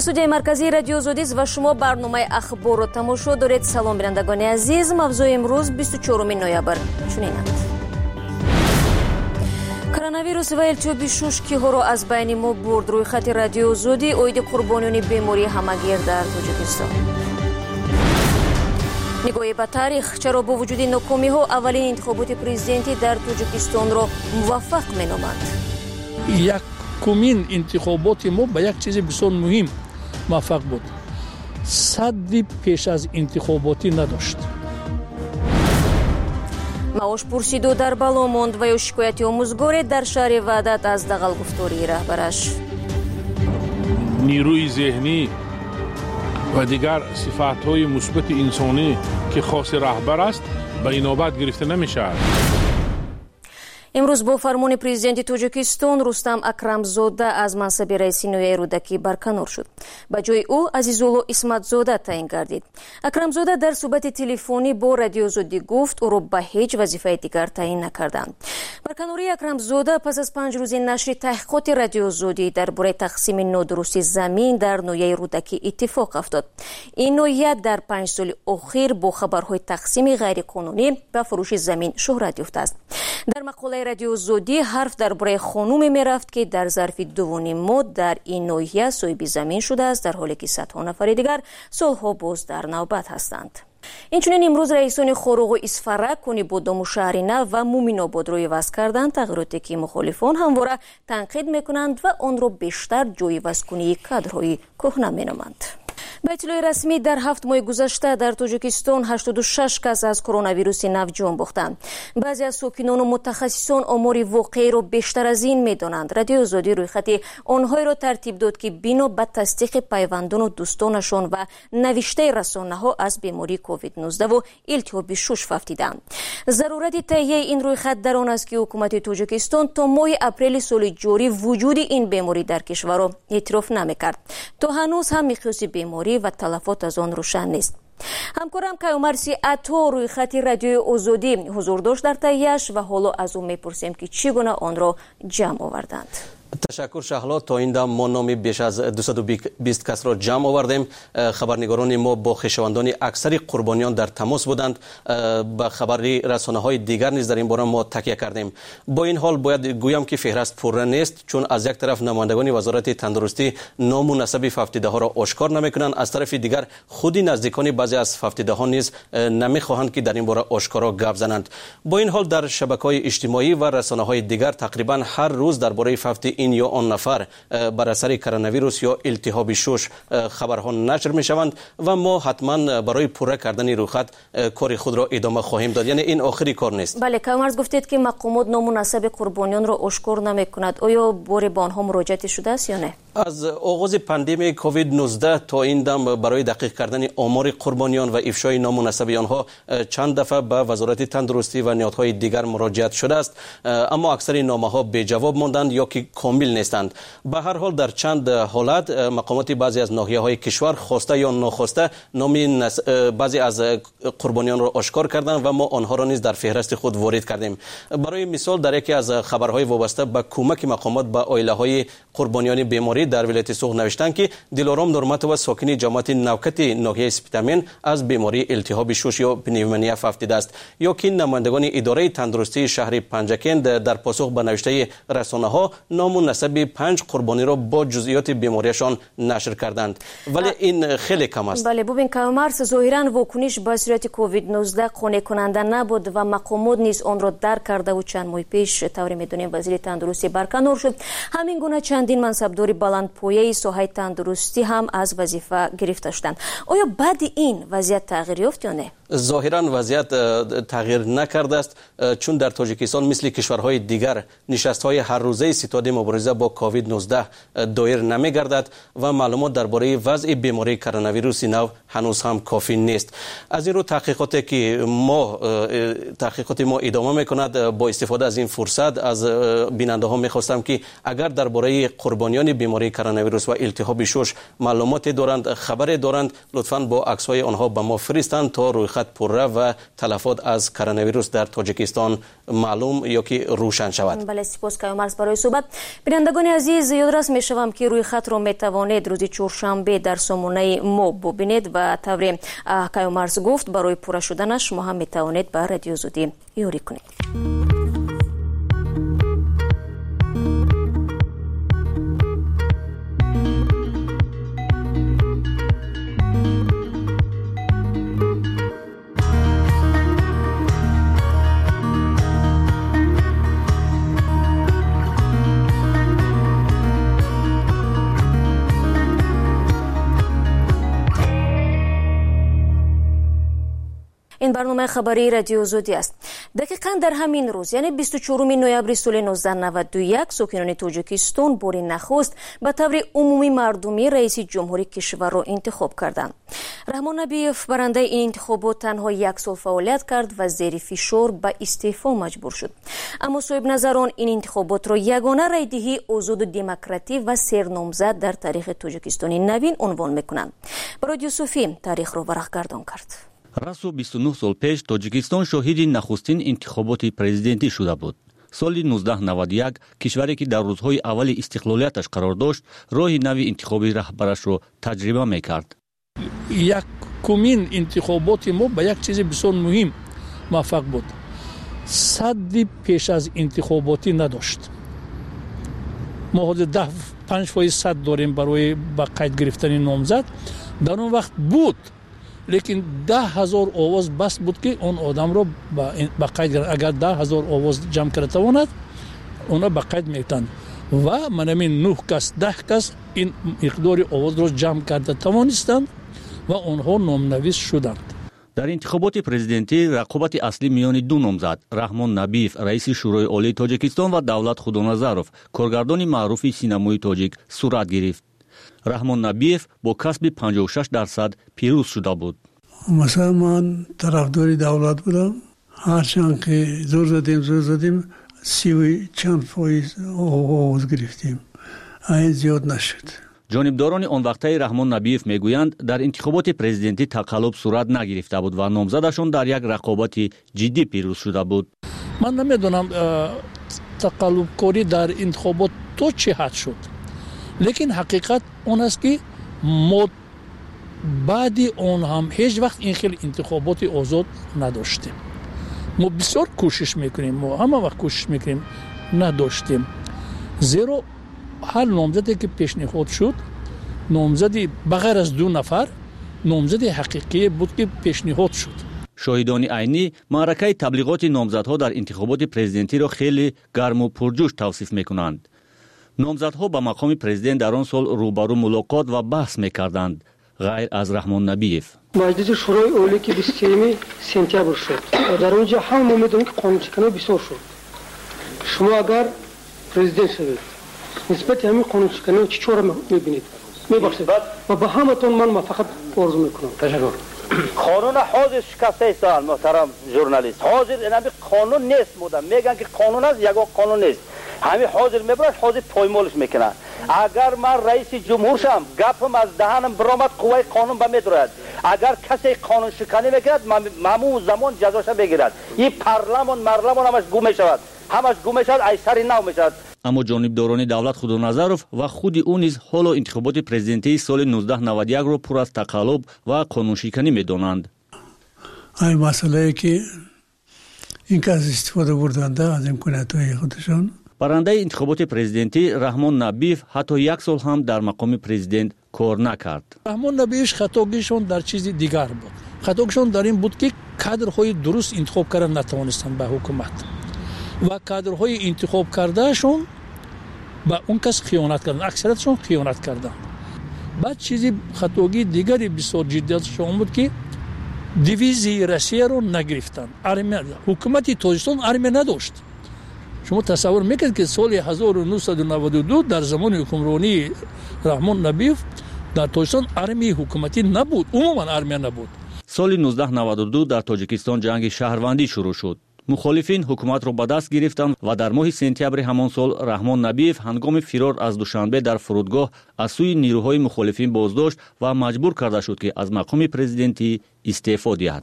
студияи марказии радио Зодиз ва шумо барномаи ахборро тамошо доред. Салом бирандагони азиз, мавзӯи имрӯз 24 ноябр чунинанд. Коронавирус ва илтиҳоби шушкиҳоро аз байни мо бурд. Рӯйхати радио Зодӣ оиди қурбониёни бемории ҳамагир дар Тоҷикистон. нигоҳи ба таърих: чаро бо вуҷуди нокомиҳо аввалин интихоботи президентӣ дар Тоҷикистонро муваффақ меноманд? якумин интихоботи мо ба як чизи бисёр муҳим муваффақ буд. садди пеш аз интихоботӣ надошт. маошпурсиду дар бало монд ва ё шикояти омӯзгоре дар шаҳри Ваҳдат аз дағалгуфтории раҳбараш. نیروی ذهنی و دیگر صفات‌های مثبت انسانی که خاص رهبر است به اینابت گرفته نمی‌شود. имрӯз бо фармони президенти Тоҷикистон Рустам Акрамзода аз мансаби раиси ноҳияи рӯдакӣ барканор шуд. Ба ҷои ӯ Азизулло Исматзода таъин гардид. Акрамзода дар суҳбати телефонӣ бо радио Зодӣ гуфт ӯро ба ҳеҷ вазифаи дигар таъин накарданд. барканории Акрамзода пас аз 5 рӯзи нашри таҳқиқоти радио Зодӣ дар бораи тақсими нодурусти замин дар ноҳияи рӯдакӣ иттифоқ афтод. ин ноҳия дар 5 соли охир бо хабарҳои тақсими ғайриқонунӣ ва фурӯши замин шӯҳрат ёфтааст. дар мақолаи радио Зодӣ ҳарф дар бораи хонуме мерафт ки дар зарфи 2 моҳ дар ин ноҳия соҳиби замин шудааст, дар ҳоле ки садҳо нафари дигар солҳо боз дар навбат ҳастанд. инчунин имрӯз раисони Хоруғу Исфарак, Кунибодому шаҳри Нав ва Муминобод роҳиваз карданд тағйироте ки мухолифон ҳамвора танқид мекунанд ва онро бештар ҷойивазкунии кадрҳои кӯҳна меноманд. ба иттилои расмӣ дар 7 моҳи гузашта дар Тоҷикистон 86 кас аз коронавируси нав ҷон бохтанд. баъзе аз сокинону мутахассисон омори воқеъеро бештар аз ин медонанд. радио Зодӣ рӯйхати онҳоеро тартиб дод ки бино ба тасдиқи пайвандону дӯстонашон ва навиштаи расонаҳо аз бемории COVID-19 ву илтиҳоби шуш фавтиданд. зарурати таҳияи ин рӯйхат дар он аст ки ҳукумати Тоҷикистон то моҳи апрели соли ҷорӣ вуҷуди ин беморӣ дар кишварро эътироф намекард. то ҳанӯз ҳам миқёси беморӣ ва талафот аз он рӯшан нест. ҳамкорам Кайумарси Ато рӯйхати радиои Озодӣ ҳузур дошт дар таҳияш ва ҳоло аз ӯ мепурсем ки чӣ гуна онро ҷамъ оварданд. تشکر شهلا. تا این دم ما نامی بیش از 220 کس را جمع آوردیم. خبرنگاران ما با خویشاوندان اکثر قربانیان در تماس بودند. با خبری رسانه‌های دیگر نیز در این باره ما تکیه کردیم. با این حال باید گویم که فهرست پره نیست، چون از یک طرف نمایندگان وزارت تندرستی نام و نسب فوتیده ها را آشکار نمیکنند، از طرف دیگر خودی نزدیکان بعضی از فوتیده ها نیز نمیخواهند که در این باره آشکارا گپ زنند. با این حال در شبکه‌های اجتماعی و رسانه‌های دیگر تقریبا هر روز درباره فوت این یا آن نفر بر اثر کرونا یا التهاب شش خبرها نشر می شوند و ما حتما برای پوره کردن رخت کار خود را ادامه خواهیم داد. یعنی این آخری کار نیست. بله، کامرز گفتید که مقامات نام و نسب قربانیان را آشکار نمی کند. آیا باری به آنها مراجعه شده است یا نه؟ از آغاز پاندمی کووید 19 تا این دم برای دقیق کردن آمار قربانیان و افشای نام و نسب آنها چند دفعه به وزارت تندرستی و نهادهای دیگر مراجعه شده است، اما اکثر نامه‌ها بی جواب ماندند یا که کامل نیستند. به هر حال در چند حالت مقامات بعضی از ناحیه‌های کشور خواسته یا ناخواسته نام بعضی از قربانیان را آشکار کردند و ما آنها را نیز در فهرست خود وارد کردیم. برای مثال در یکی از خبرهای وابسته به کمک مقامات به عائله‌های قربانیان بیماری در ولایت سوغ نوشتند که دلارام نورمتوف ساکن جماعت نوکت ناحیه اسپیتامین از بیماری التهاب شش یا پنیمونیا فافیده است. یا که نمایندگان اداره تندرستی شهر پنجکند در پاسخ به نوشته رسانه‌ها نام و نسب 5 قربانی را با جزئیات بیماریشان نشر کردند، ولی این خیلی کم است. بله، ببین کامرس ظاهرا واکنش به صورت کووید 19 قانع کننده نبود و مقامات نیز آن را درک کرده و چند ماه پیش طوری میدونیم وزیر تندرستی برکنار شد. همین گونه چندین منصبداری بلندپایه ساحه تندرستی هم از وظیفه گرفته شدند. آیا بعد این وضعیت تغییر یافت یا نه؟ ظاهرا وضعیت تغییر نکرده است، چون در تاجیکستان مثل کشورهای دیگر نشست‌های هر روزه ستاد مبارزه با کووید 19 دایر نمی‌گردد و معلومات درباره وضع بیماری کرونا ویروس نو هنوز هم کافی نیست. از این رو تحقیقات ما ادامه می‌کند. با استفاده از این فرصت از بیننده ها می‌خواستم که اگر درباره قربانیان بیماری بیماری کرونا و التهاب شش معلومات دارند، خبر دارند، لطفاً با عکس‌های آنها به ما فرستند تا رویخط پرره و تلفات از کرونا در تاجیکستان معلوم یا که روشن شود. بله، سپاس کیومرز برای صحبت. بینندگان عزیز، یادرس میشوم که روی خط را میتوانید روز چهارشنبه در سامانه ما ببینید و طوری کیومرز گفت برای پوره شدنش شما هم میتوانید به رادیو زودی یاری کنید. این برنامه خبری رادیو زودی است. دقیقاً در همین روز یعنی 24 نوامبر سال 1991 ساکنان تاجیکستان بار نخست به طور عمومی مردمی رئیس جمهوری کشور را انتخاب کردند. رحمان نبیف برنده این انتخابات تنها یک سال فعالیت کرد و زیر فشار به استعفا مجبور شد. اما صاحب نظران این انتخابات را یگانه رایدهی آزاد و دموکراتیک و سرنامزد در تاریخ تاجیکستان نوین عنوان میکنند. برای یوسفی تاریخ را ورقگردان کرد. расу 29 сол пеш тоҷикистон шоҳиди нахустин интихоботи президентӣ шуда буд. соли 1991 кишваре ки дар рӯзҳои аввали истиқлолияташ қарор дошт, роҳи нави интихоби раҳбарашро таҷриба мекард. якумин интихоботи мо ба як чизи бисёр муҳим муваффақ буд. садди пеш аз интихоботӣ надошт. мо ҳозир 5% дорем барои ба қайд гирифтани номзад. дар он вақт буд, لیکن 10,000 آواز بس بود که اون آدم رو با قید، اگر 10,000 آواز جمع کرده تواند اونا با قید میتند و من همین 9 کس 10 کس این مقدار آواز رو جمع کرده توانستند و اونها نامنویس شدند. در انتخابات پرزیدنتی رقابت اصلی میان دو نامزد رحمان نبیف رئیس شورای عالی تاجیکستان و دولت خودنظرов کارگردان معروف سینمای تاجیک صورت گرفت. رحمان نبیف با کسب 56% پیروز شده بود. مثلا من طرفدار دولت بودم، هرچند که زور زدیم 30 چند فایز آواز گرفتیم، این زیاد نشد. جانبداران آن وقته رحمان نبیف میگویند در انتخابات پرزیدنتی تقلب صورت نگرفته بود و نامزدشان در یک رقابت جدی پیروز شده بود. من نمیدونم تقلب کاری در انتخابات تو چه حد شد، لیکن حقیقت اون است که ما بعد اون هم هیچ وقت این خیلی انتخابات آزاد نداشتیم. ما بسیار کوشش میکنیم، ما همه وقت کوشش میکنیم، نداشتیم. زیرا هر نامزدی که پیشنهاد شد، نامزدی بغیر از 2 نفر نامزد حقیقی بود که پیشنهاد شد. شاهدان عینی معرکه تبلیغات نامزدها در انتخابات پرزیدنتی را خیلی گرم و پرجوش توصیف میکنند. نامزدها با مقام پرزیدنت در آن سال روبرو ملاقات و بحث میکردند، غیر از رحمان نبیف. مجلس شورای عالی که 23 سپتامبر شد و در اونجا هم میدونید که قانون‌شکنی بسیار شد. شما اگر پرزیدنت شوید نسبت همین قانون‌شکنی چی چطور میبینید؟ میبخشید و با همتون من فقط عرض میکنم. تشکر. قانون حاضر شکسته است محترم ژورنالیست. حاضر این قانون نیست، بودم میگن که قانون است، یک قانون نیست. همین حاضر میبرد، حاضر پایمالش میکنه. اگر من رئیس جمهور شم گپم از دهنم برآمد قوه قانون به میدرد. اگر کسی قانون شکنی میکرد مامون زمان جزاش بگیرد. این پارلمان همش گم میشود، همش گم میشود، ایسری نو میشود. اما جانبداران دولت خودنظرов و خود او نیز حالا انتخابات پرزیدنتی سال 1991 را پر از تقلب و قانونشکنی میدانند. این مسئله که این که از استفاده بردند از امکانات‌های خودشان. برنده انتخابات پرزیدنتی رحمان نبیف حتی 1 سال هم در مقام پرزیدنت کار نکرد. رحمان نبیف خطاگیشون در چیز دیگر بود. خطاگیشون در این بود که کادرهای درست انتخاب کردن نتوانستند به حکومت و کادرهای انتخاب کردهشون با اون کس خیانت کردن، اکثرتشون خیانت کردن. بعد چیزی خطاگی دیگری بسیار جدیتشون بود که دیویزی روسیه رو نگرفتن. حکومت تاجیکستان ارمی نداشت. شما تصور میکنید که سال 1992 در زمان حکمرانی رحمان نبیف در تاجیکستان ارمی حکومتی نبود، عموما ارمی نبود. سال 1992 در تاجیکستان جنگ شهروندی شروع شد. мухолифин ҳукуматро ба даст гирифтанд ва дар моҳи сентябри ҳамон сол раҳмон набиев ҳангоми фирор аз душанбе дар фурудгоҳ аз сӯи нирӯҳои мухолифин боздошт ва маҷбур карда шуд ки аз мақоми президентӣ истеъфо диҳад.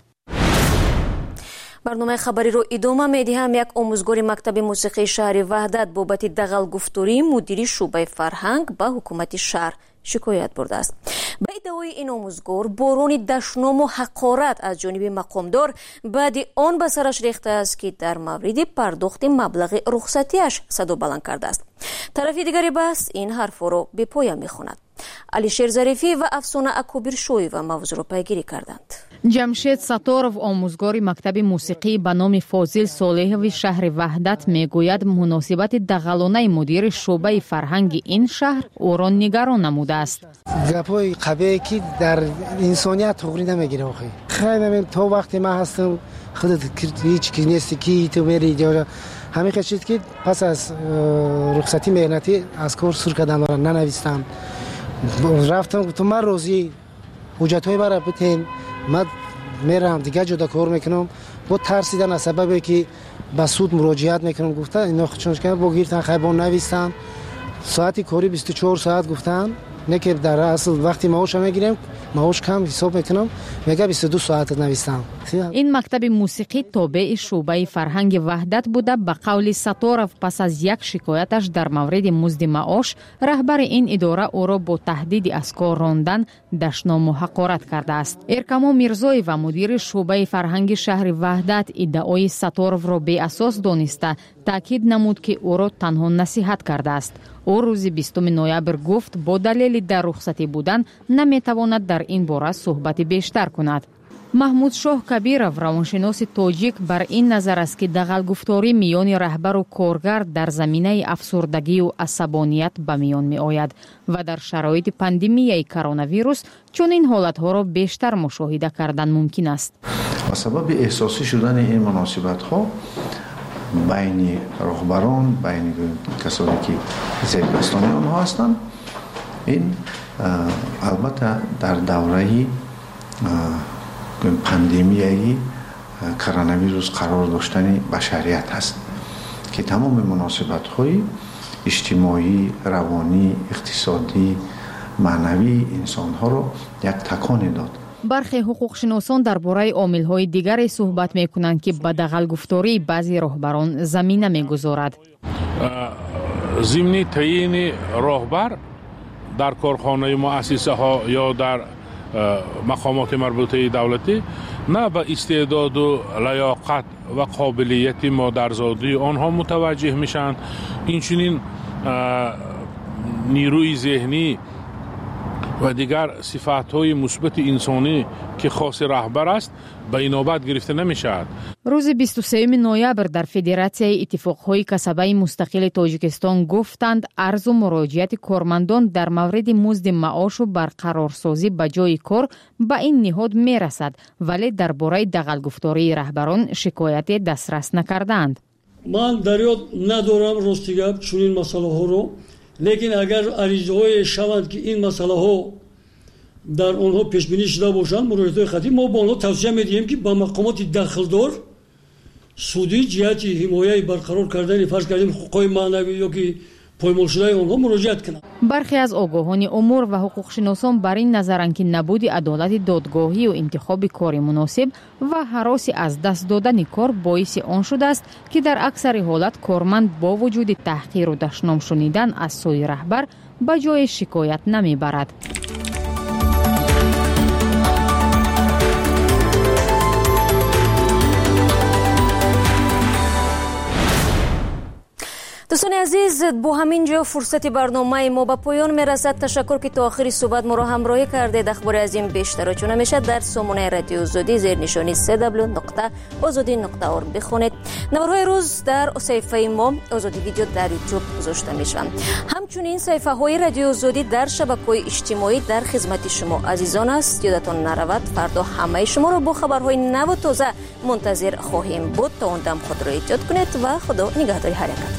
барномаи хабариро идома медиҳам. Як омӯзгори мактаби мусиқии шаҳри Ваҳдат бобати дағалгуфтории мудири шуъбаи фарҳанг ба ҳукумати шаҳр шикоят бурдааст. ба иддаои ин омӯзгор борони дашному ҳақорат аз ҷониби мақомдор баъди он ба сараш рехтааст ки дар мавриди пардохти маблағи рухсатиаш садо баланд кардааст. тарафи дигари баҳс ин ҳарфҳоро бепоя мехонад. алишер зарифӣ ва афсона акобиршоева мавзӯъро пайгирӣ карданд. ҷамшед Саторов, омӯзгори мактаби мусиқӣ ба номи Фозил Солеҳови шаҳри Ваҳдат, мегӯяд муносибати дағалонаи мудири шуъбаи фарҳанги ин шаҳр ӯро нигарон намудааст. гапҳои қабие ки дар инсоният туғри намегирад. хеле то вақте ман ҳастам худат ҳеч ки нести ки то мери ҷо ҳамин чиз ки пас аз рухсати меҳнатӣ аз кор сур кардан нанавистам. рафтам гуфтам ман розӣ ҳуҷҷатҳои маро битен, ман мерам дигар ҷода кор мекунам. бо тарсидан аз сабабе ки ба суд муроҷиат мекунам гуфта ино чунка бо гирифтан хайбон навистан. соати кори 24 соат гуфтан, не ки дар асл вақти маоша мегирем, маош кам ҳисоб мекунам, мега 22 соат навистам. ин мактаби мусиқӣ тобеи шуъбаи фарҳанги Ваҳдат буда, ба қавли Саторов, пас аз як шикояташ дар мавриди музди маош, раҳбари ин идора ӯро бо таҳдиди аз кор рондан дашному ҳақорат кардааст. Эркамо Мирзоева, мудири шуъбаи фарҳанги шаҳри Ваҳдат, иддаои Саторовро беасос дониста, таъкид намуд ки ӯро танҳо насиҳат кардааст. ӯ рӯзи 20 ноябр гуфт бо далели дар рухсатӣ будан наметавонад дар ин бора суҳбати бештар кунад. Маҳмудшоҳ Кабиров, равоншиноси тоҷик, бар ин назар аст ки дағалгуфторӣ миёни раҳбару коргар дар заминаи афсурдагию асабоният ба миён меояд ва дар шароити пандемияи коронавирус чунин ҳолатҳоро бештар мушоҳида кардан мумкин аст. ба сабаби эҳсосӣ шудани ин муносибатҳо байни роҳбарон, байни касоне ки зебдастони онҳо ҳастанд, ин албатта дар давраи пандемияи коронавирус қарор доштани башарият ҳаст ки тамоми муносибатҳои иҷтимоӣ, равонӣ, иқтисодӣ, маънавии инсонҳоро як таконе дод. бархе ҳуқуқшиносон дар бораи омилҳои дигаре суҳбат мекунанд ки ба дағалгуфтории баъзе роҳбарон замина мегузорад. зимни таъини роҳбар дар корхонаи муассисаҳо ё дар мақомоти марбутаи давлатӣ на ба истеъдоду лаёқат ва қобилияти модарзодии онҳо мутаваҷҷеҳ мешаванд. инчунин нирӯи зеҳнӣ ва дигар сифатҳои мусбати инсонӣ ки хоси раҳбар аст ба инобат гирифта намешавад. рӯзи 23 ноябр дар Федератсияи иттифоқҳои касабаи мустақили Тоҷикистон гуфтанд арзу муроҷиати кормандон дар мавриди музди маошу барқарорсозӣ ба ҷои кор ба ин ниҳод мерасад, вале дар бораи дағалгуфтории раҳбарон шикояте дастрас накардаанд. ман дар ёд надорам рости гап чунин масъалаҳоро, лекин агар аризаҳое шаванд ки ин масъалаҳо дар онҳо пешбинӣ шуда бошанд, муроҷиатҳои хатӣ, мо ба онҳо тавсия медиҳем ки ба мақомоти дахлдор судӣ ҷиҳати ҳимояи барқарор кардани фарз кардем ҳуқуқҳои маънавӣ ёки поймолшудаи онҳо муроҷиат кунанд. бархе аз огоҳони умур ва ҳуқуқшиносон бар ин назаранд ки набуди адолати додгоҳию интихоби кори муносиб ва ҳароси аз даст додани кор боиси он шудааст ки дар аксари ҳолат корманд бо вуҷуди таҳқиру дашном шунидан аз сӯи раҳбар ба ҷое шикоят намебарад. дӯстони азиз, бо ҳамин ҷо фурсати барномаи мо ба поён мерасад. ташаккур ки то охири суҳбат моро ҳамроҳӣ кардед. ахбори аз ин бештаро чун ҳамеша дар сомонаи радиои Озодӣ зернишони www.ozodi.org бихонед. наварҳои рӯз дар саҳифаи мо Озодӣ видео дар YouTube гузошта мешаванд. ҳамчунин саҳифаҳои радиои Озодӣ дар шабакаҳои иҷтимоӣ дар хизмати шумо азизон аст. ёдатон наравад, фардо ҳамаи шуморо бо хабарҳои наву тоза мунтазир хоҳем буд. то он дам худро эҳтиёт кунед ва худо нигаҳдори ҳаракат.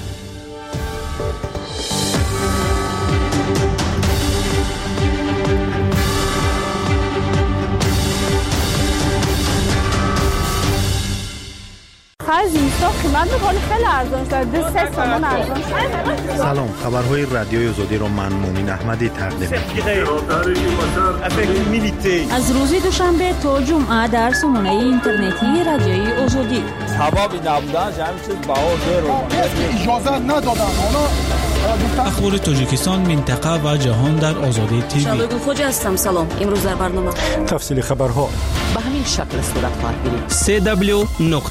Faz isso. تو قیمت می‌کنه خیلی ارزان شده 3 تومن ارزان شده. سلام، خبرهای رادیوی آزادی رو من مومن احمدی تقدیم می‌کنم. از روز دوشنبه تا جمعه در سامانه اینترنتی رادیوی آزادی. هوا نبودن همین چیز بهار اجازه ندادن. اخبار تاجیکستان، منطقه و جهان در آزادی تیوی. شادو خوجا هستم. سلام. امروز در برنامه تفصیل خبرها به همین شکل صورت خواهد گرفت.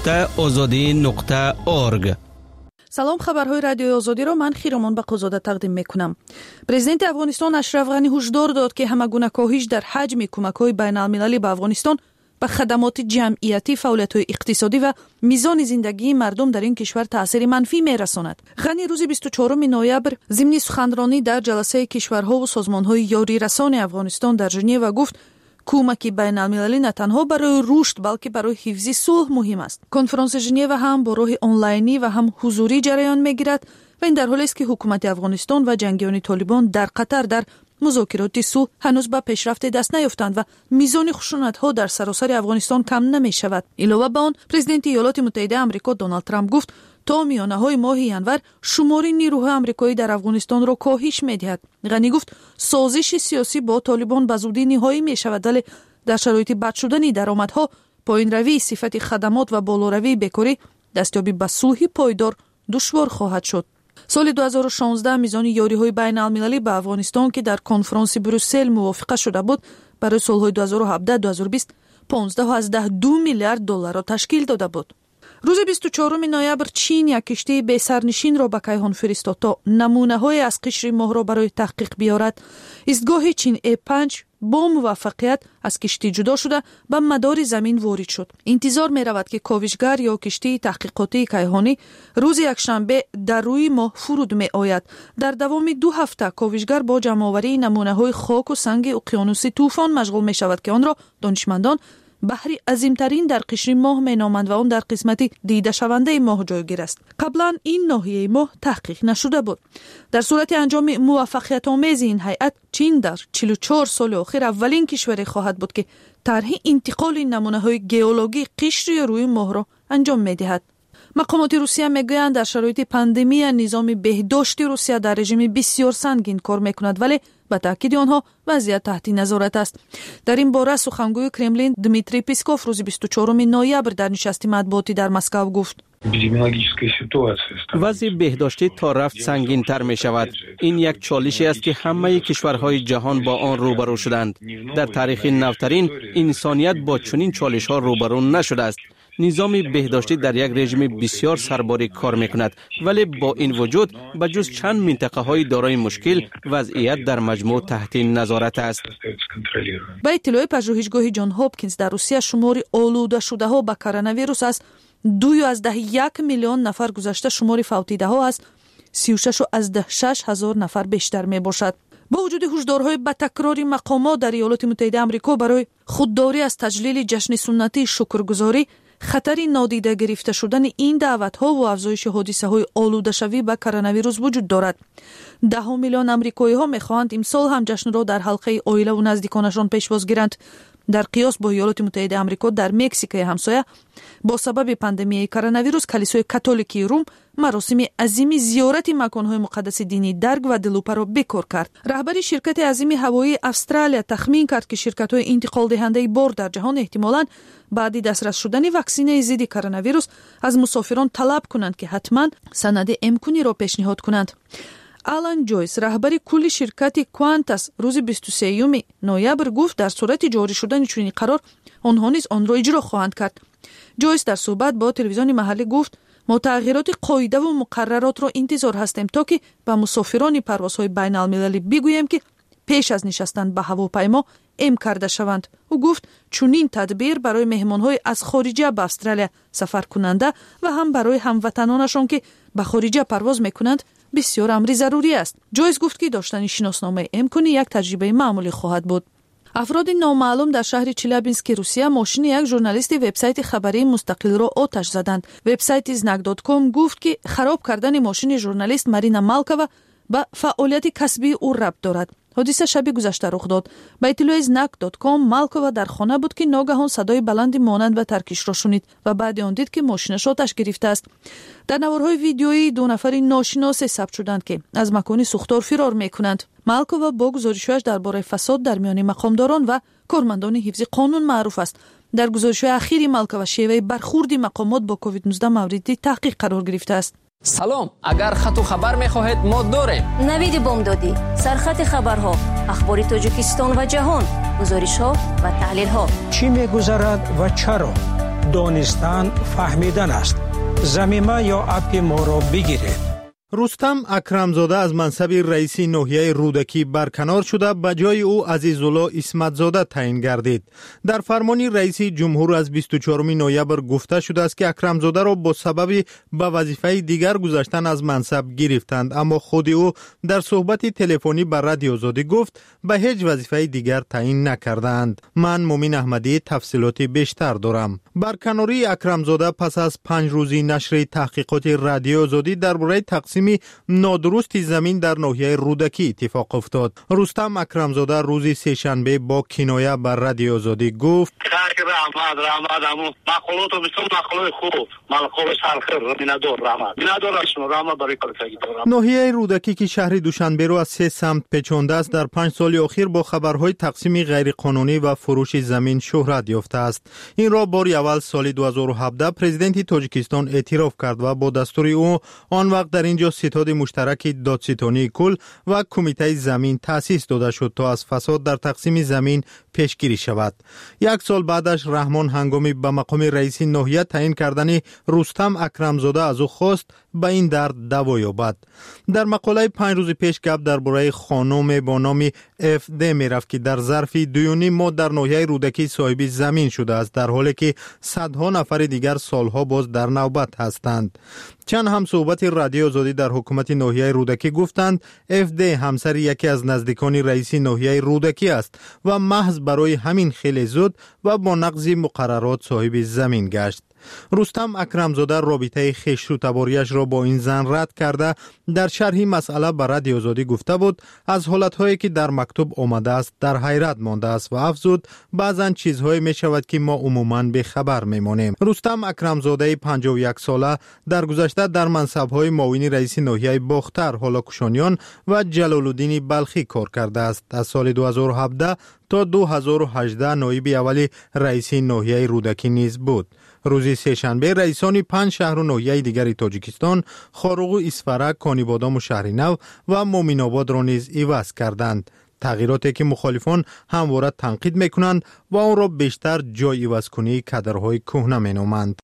www.azadi.org. سلام، خبرهای رادیوی آزادی را من خیرمان بقوزاده تقدیم میکنم. پرزیدنت افغانستان اشرف غنی هشدار داد که همگونه کاهش در حجم کمک‌های بین‌المللی به افغانستان به خدمات جمعیتی، فعالیت‌های اقتصادی و میزان زندگی مردم در این کشور تأثیر منفی می‌رساند. غنی روز 24 نوامبر ضمن سخنرانی در جلسه کشورها و سازمان‌های یاری رسان افغانستان در ژنو گفت کمک بین‌المللی نه تنها برای رشد بلکه برای حفظ صلح مهم است. کنفرانس ژنو هم با راه آنلاینی و هم حضوری جریان می‌گیرد و این در حالی است که حکومت افغانستان و جنگیان طالبان در قطر در مذاکرات صلح هنوز به پیشرفت دست نیافتند و میزان خشونت‌ها در سراسر افغانستان کم نمی‌شود. علاوه بر آن، پرزیدنت ایالات متحده آمریکا دونالد ترامپ گفت تا میانه‌های ماه ژانویه شمار نیروهای آمریکایی در افغانستان را کاهش می‌دهد. غنی گفت سازش سیاسی با طالبان به زودی نهایی می‌شود، ولی در شرایط بد شدن درآمدها، پایین‌روی صفت خدمات و بالاروی بیکاری، دستیابی به صلح پایدار دشوار خواهد شد. سال 2016 میزان یاری‌های بین‌المللی به افغانستان که در کنفرانس بروسل موافقه شده بود برای سال‌های 2017-2020 15.2 میلیارد دلار را تشکیل داده بود. روز 24 نوامبر چین یک کشتی به سرنشین را به کیهان فرستاد تا نمونه‌های از قشر ماه را برای تحقیق بیاورد. ایستگاه چین A5 با موفقیت از کشتی جدا شده به مدار زمین وارد شد. انتظار می رود که کاوشگر یا کشتی تحقیقاتی کیهانی روز یکشنبه در روی ماه فرود می آید. در دوام 2 هفته کاوشگر با جمع‌آوری نمونه‌های خاک و سنگ اقیانوس طوفان مشغول می شود که آن را دانشمندان بحری عظیمترین در قشر ماه می نامند و آن در قسمتی دیده شونده ماه جایگیر است. قبلا این ناحیه ماه تحقیق نشده بود. در صورت انجام موفقیت آمیز این هیئت، چین در 44 سال اخیر اولین کشوری خواهد بود که طرح انتقال نمونه‌های ژئولوژی قشر روی ماه را انجام می دهد. مقامات روسیه میگویند در شرایط پاندمی نظام بهداشتی روسیه در رژیم بسیار سنگین کار میکند، ولی به تاکید آنها وضعیت تحت نظارت است. در این باره سخنگوی کرملین دمیتری پیسکوف روز 24 نوامبر در نشست مطبوعاتی در مسکو گفت وضع بهداشتی تا رفت سنگین تر می شود. این یک چالشی است که همه کشورهای جهان با آن روبرو شدند. در تاریخ نوترین انسانیت با چنین چالش ها روبرو نشده است. نظام بهداشتی در یک رژیم بسیار سرباری کار میکند، ولی با این وجود به جز چند منطقه های دارای مشکل وضعیت در مجموع تحت نظارت است. با اطلاع پژوهشگاه جان هاپکینز در روسیه شمار آلوده شده ها به کرونا ویروس از 2.1 میلیون نفر گذشته، شمار فوتیده ها از 36,000 نفر بیشتر می باشد. با وجود هشدارهای به تکرار مقامات در ایالات متحده آمریکا برای خودداری از تجلیل جشن سنتی شکرگزاری، خطر نادیده گرفته شدن این دعوت‌ها و افزایش حادثه‌های آلوده‌شوی به کرونا ویروس وجود دارد. 10 میلیون آمریکایی‌ها می‌خواهند امسال هم جشن را در حلقه عائله و نزدیکانشان پیشواز گیرند. در قیاس با ایالات متحده آمریکا، در مکزیک همسایه با سبب پاندمی کرونا ویروس کلیسای کاتولیکی روم مراسم عظیم زیارت مکان‌های مقدس دینی درگ و دلوپه را بکار کرد. رهبر شرکت عظیم هوایی استرالیا تخمین کرد که شرکت‌های انتقال دهنده بار در جهان احتمالاً بعد دسترس شدن واکسینه ضد کرونا ویروس از مسافران طلب کنند که حتما سند امکانی را پیشنهاد کنند. آلان جویس، رهبر کل شرکت کوانتاس، روز 23 نوامبر گفت در صورت جاری شدن چنین قرار آنها نیز آن را اجرا خواهند کرد. جویس در صحبت با تلویزیون محلی گفت ما تغییرات قاعده و مقررات را انتظار هستیم تا که به مسافران پروازهای بین المللی بگوییم که پیش از نشستن به هواپیما ام کرده شوند. او گفت چنین تدبیر برای مهمان‌های از خارجه به استرالیا سفر کننده و هم برای هموطنانشان که به خارجه پرواز میکنند بسیار امری ضروری است. جویس گفت که داشتن شناسنامه امکانی یک تجربه معمولی خواهد بود. افراد نامعلوم در شهر چلابینسک روسیه ماشین یک ژورنالیست وبسایت خبری مستقل را آتش زدند. وبسایت znак.com گفت که خراب کردن ماشین ژورنالیست مارینا مالکووا به فعالیت کسبی او ربط دارد. حادثه شب گذشته رخ داد. با اطلاع از nak.com مالکووا در خانه بود که ناگهان صدای بلندی مانند و ترکش را شنید و بعد آن دید که ماشینش آتش گرفته است. در نوارهای ویدیویی 2 نفر ناشناس ثبت شدند که از مکان سوختار فرار میکنند. مالکووا با گزارشش درباره فساد در میان مقامداران و کارمندان حفظ قانون معروف است. در گزارش اخیری مالکووا شیوه برخورد مقامات با کووید 19 مورد تحقیق قرار گرفته است. سلام، اگر خط و خبر می‌خواهید ما داریم. نوید بامدادی، سرخط خبرها، اخبار تاجیکستان و جهان، گزارش‌ها و تحلیل‌ها. چی می‌گذرد و چرا؟ دانستن فهمیدن است. ضمیمه یا اپ ما را بگیرید. رستم اکرمزاده از منصب رئیس ناحیه رودکی برکنار شده، به جای او عزیزالله اسمتزاده تعیین گردید. در فرمان رئیس جمهور از 24 نوامبر گفته شده است که اکرمزاده را با سبب به وظیفه دیگر گذاشتن از منصب گرفتند، اما خود او در صحبت تلفنی با رادیو آزادی گفت به هیچ وظیفه دیگر تعیین نکردند. من مومین احمدی تفصیلات بیشتر دارم. برکناری اکرمزاده پس از 5 روزی نشر تحقیقات رادیو آزادی درباره تقسیم نادرست زمین در ناحیه رودکی اتفاق افتاد. رستم اکرمزاده روز سه‌شنبه با کنایه بر رادیو آزادی گفت ناحیه رودکی که شهر دوشنبه را از 3 سمت پیچانده است، در 5 سال اخیر با خبرهای تقسیم غیرقانونی و فروش زمین شهرت یافته است. این را بار اول سال 2017 پرزیدنت تاجیکستان اعتراف کرد و با دستور او آن وقت در اینجا ستاد مشترک دادستانی کل و کمیته زمین تأسیس داده شد تا از فساد در تقسیم زمین پیشگیری شود. 1 سال بعدش رحمان هنگامی به مقام رئیس ناحیه تعیین کردن رستم اکرمزاده از او خواست به این درد دوا یابد. در مقاله 5 روز پیش گپ درباره خانم با نام FD میرفت که در ظرف 2.5 ماه در ناحیه رودکی صاحب زمین شده است، در حالی که صدها نفر دیگر سالها باز در نوبت هستند. چند هم صحبت رادیو آزادی در حکومت ناحیه رودکی گفتند FD همسر یکی از نزدیکان رئیس ناحیه رودکی است و محض برای همین خیلی زود و با نقض مقررات صاحب زمین گشت. رستم اکرمزاده رابطه خویش و تباریش را با این زن رد کرده در شرح مسئله به رادیو آزادی گفته بود از حالتهایی که در مکتوب آمده است در حیرت مانده است و افزود بعضا چیزهایی می شود که ما عموما به خبر می مانیم. رستم اکرمزاده 51 ساله در گذشته در منصب‌های معاون رئیس ناحیه باختر، هولاکوشانیان و جلال الدین بلخی کار کرده است. از سال 2017 تا 2018 نایب اول رئیس ناحیه رودکی نیز بود. روز سه‌شنبه رئیسان 5 شهر و ناحیه دیگر تاجیکستان، خاروغ و اسفرک، کانیبادام و شهرینو و مومین آباد را نیز عوض کردند. تغییراتی که مخالفان همواره تنقید میکنند و آن را بیشتر جای عوض کنی کادرهای کهنه مینامند.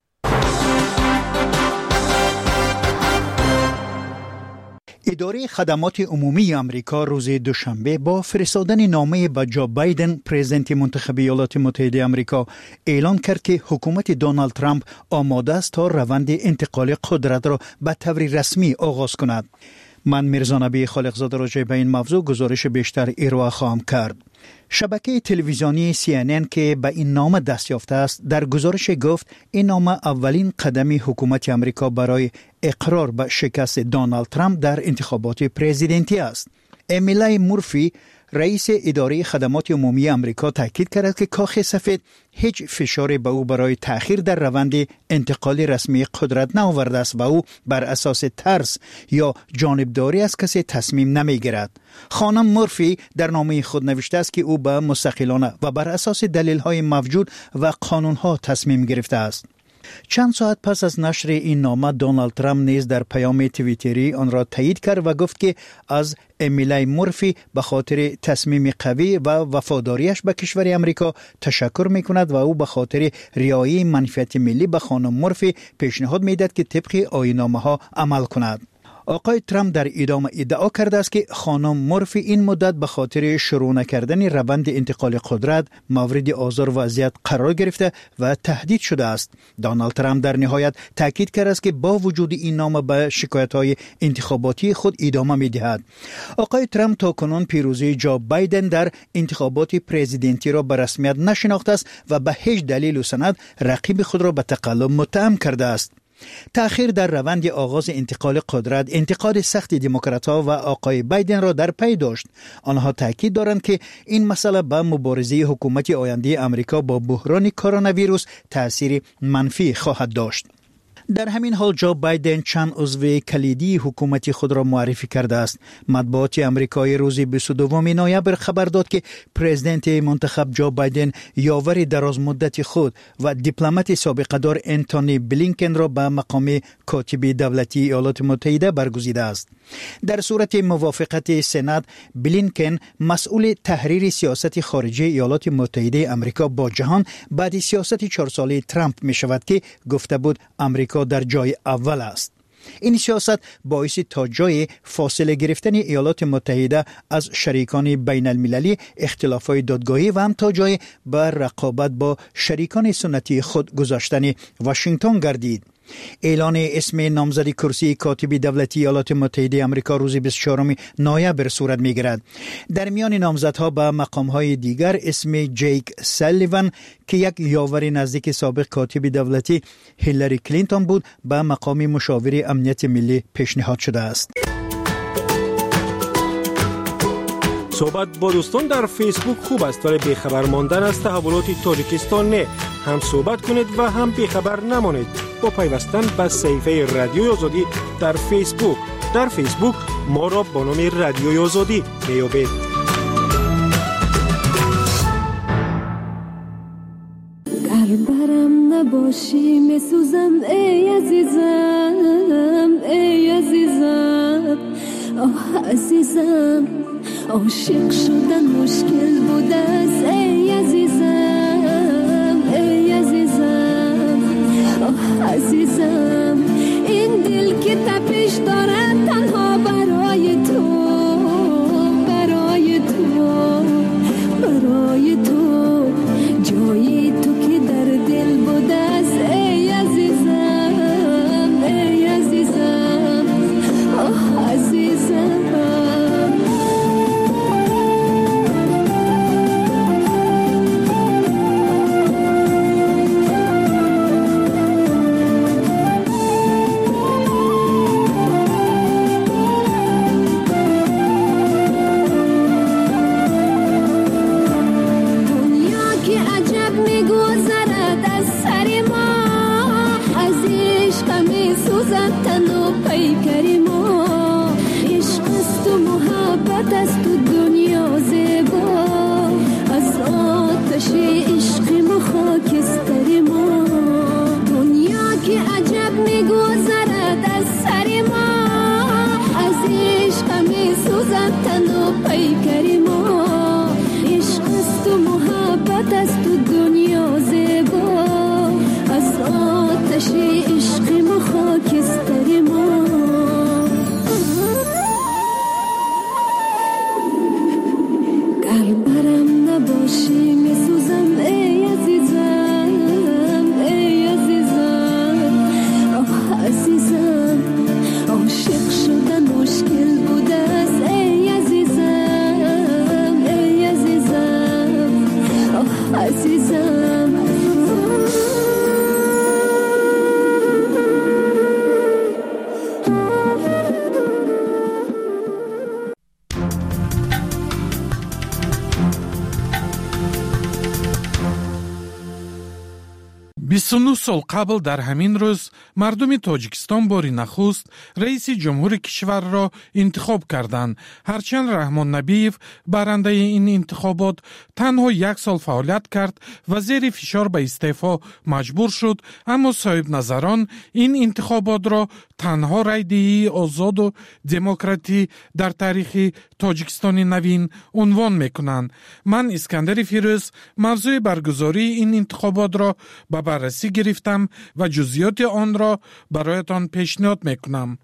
اداره خدمات عمومی امریکا روز دوشنبه با فرستادن نامه به جو بایدن پرزیدنت منتخب ایالات متحده امریکا اعلان کرد که حکومت دونالد ترامپ آماده است تا روند انتقال قدرت را به طور رسمی آغاز کند. من میرزا نبی خالقزاده راجع به این موضوع گزارش بیشتر ارائه خواهم کرد. شبکه تلویزیونی CNN که به این نامه دست یافته است در گزارش گفت این نامه اولین قدم حکومت امریکا برای اقرار به شکست دونالد ترامپ در انتخابات پرزیدنتی است. امیلی مورفی رئیس اداره خدمات عمومی امریکا تاکید کرد که کاخ سفید هیچ فشاری به او برای تأخیر در روند انتقال رسمی قدرت نآورده است و او بر اساس ترس یا جانبداری از کسی تصمیم نمیگیرد. خانم مورفی در نامه خود نوشته است که او به مستقلانه و بر اساس دلیل‌های موجود و قانون‌ها تصمیم گرفته است. چند ساعت پس از نشر این نامه دونالد ترامپ نیز در پیام توییتری آن را تایید کرد و گفت که از امیلی مورفی به خاطر تصمیم قوی و وفاداریش به کشور امریکا تشکر می‌کند و او به خاطر رعایت منافع ملی به خانم مورفی پیشنهاد می‌دهد که طبق آیین‌نامه‌ها عمل کند. آقای ترامپ در ادامه ادعا کرده است که خانم مورفی این مدت به خاطر شروع نکردن روند انتقال قدرت مورد آزار و اذیت قرار گرفته و تهدید شده است. دونالد ترامپ در نهایت تاکید کرده است که با وجود این نامه به شکایت‌های انتخاباتی خود ادامه می‌دهد. آقای ترامپ تاکنون پیروزی جو بایدن در انتخابات پرزیدنتی را به رسمیت نشناخته است و به هیچ دلیل و سند رقیب خود را به تقلب متهم کرده است. تأخیر در روند آغاز انتقال قدرت انتقاد سخت دموکرات‌ها و آقای بایدن را در پی داشت. آنها تاکید دارند که این مسئله به مبارزه حکومت آینده آمریکا با بحران کرونا ویروس تأثیر منفی خواهد داشت. در همین حال جو بایدن چند عضو کلیدی حکومت خود را معرفی کرده است. مطبوعات آمریکایی روز 22 نوامبر خبر داد که پرزیدنت منتخب جو بایدن یاور دراز مدت خود و دیپلمات سابق دار انتونی بلینکن را به مقام کاتب دولتی ایالات متحده برگزیده است. در صورت موافقت سنا، بلینکن مسئول تحریر سیاست خارجی ایالات متحده آمریکا با جهان بعد سیاست 4 ساله ترامپ می شود که گفته بود آمریکا در جای اول است. این سیاست باعث تا جای فاصله گرفتن ایالات متحده از شریکان بین المللی، اختلافات دادگاهی و هم تا جای بر رقابت با شریکان سنتی خود گذاشتن واشنگتن گردید. اعلان اسم نامزدی کرسی کاتب دولتی ایالات متحده آمریکا روز 24 نوامبر صورت می‌گیرد. در میان نامزدها به مقام‌های دیگر اسم جیک سالیوان که یک یاور نزدیک سابق کاتب دولتی هیلاری کلینتون بود به مقام مشاور امنیت ملی پیشنهاد شده است. صحبت با دوستان در فیسبوک خوب است ولی بیخبر ماندن از تحولات تاجیکستان نه. هم صحبت کنید و هم بیخبر نمانید با پیوستن به صفحه رادیوی آزادی در فیسبوک. در فیسبوک ما را با نام رادیوی آزادی بیابید. برم نباشی میسوزم ای عزیزم، ای عزیزم، آه عزیزم، عاشق شدن مشکل بود است ای عزیزم، ای عزیزم، آه عزیزم، این دل که تپش دارد تنها برای تو، برای تو، برای تو، جایی تو که در دل بود است ای عزیزم، ای عزیزم، آه عزیزم. سال قبل در همین روز مردم تاجیکستان باری نخست رئیس جمهور کشور را انتخاب کردند. هرچند رحمان نبیف برنده این انتخابات تنها 1 سال فعالیت کرد و زیر فشار به استعفا مجبور شد، اما صاحب نظران این انتخابات را تنها رایدهی آزاد و دموکراتی در تاریخ تاجیکستان نوین عنوان میکنند. من اسکندر فیروز موضوع برگزاری این انتخابات را به بررسی گرفتم و جزئیات آن را برایتان پیشنهاد میکنم.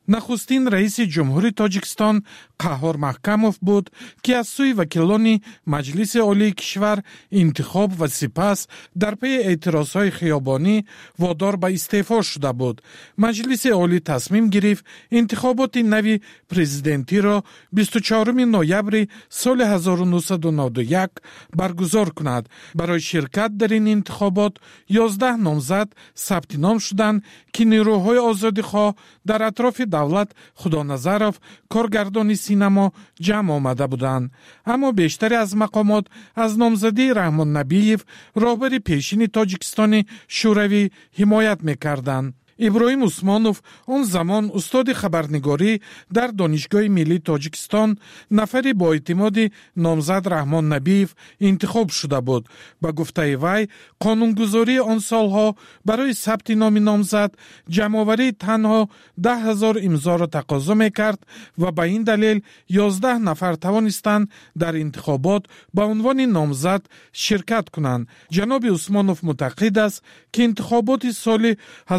نخستین رئیس جمهوری تاجیکستان قهار محکموف بود که از سوی وکیلان مجلس عالی کشور انتخاب و سپس در پی اعتراضهای خیابانی وادار به استعفا شده بود. مجلس عالی تصمیم گرفت انتخابات نوی پرزیدنتی را 24 نوامبر سال 1991 برگزار کند. برای شرکت در این انتخابات 11 نامزد ثبت نام شدند که نیروهای آزادیخواه در اطراف دولت خدانظرов کارگردان سینما جمع آمده بودند، اما بیشتری از مقامات از نامزدی رحمان نبیев راهبر پیشین تاجیکستان شوروی حمایت می‌کردند. ابراهیم عثمانوف اون زمان استاد خبرنگاری در دانشگاه ملی تاجیکستان نفری با اعتماد نامزد رحمان نبیев انتخاب شده بود. با گفته وی قانونگذاری آن سالها برای ثبت نام نامزد جمع‌آوری تنها 10,000 امضا را تقاضا می‌کرد و به این دلیل 11 نفر توانستند در انتخابات با عنوان نامزد شرکت کنند. جناب عثمانوف معتقد است که انتخابات سال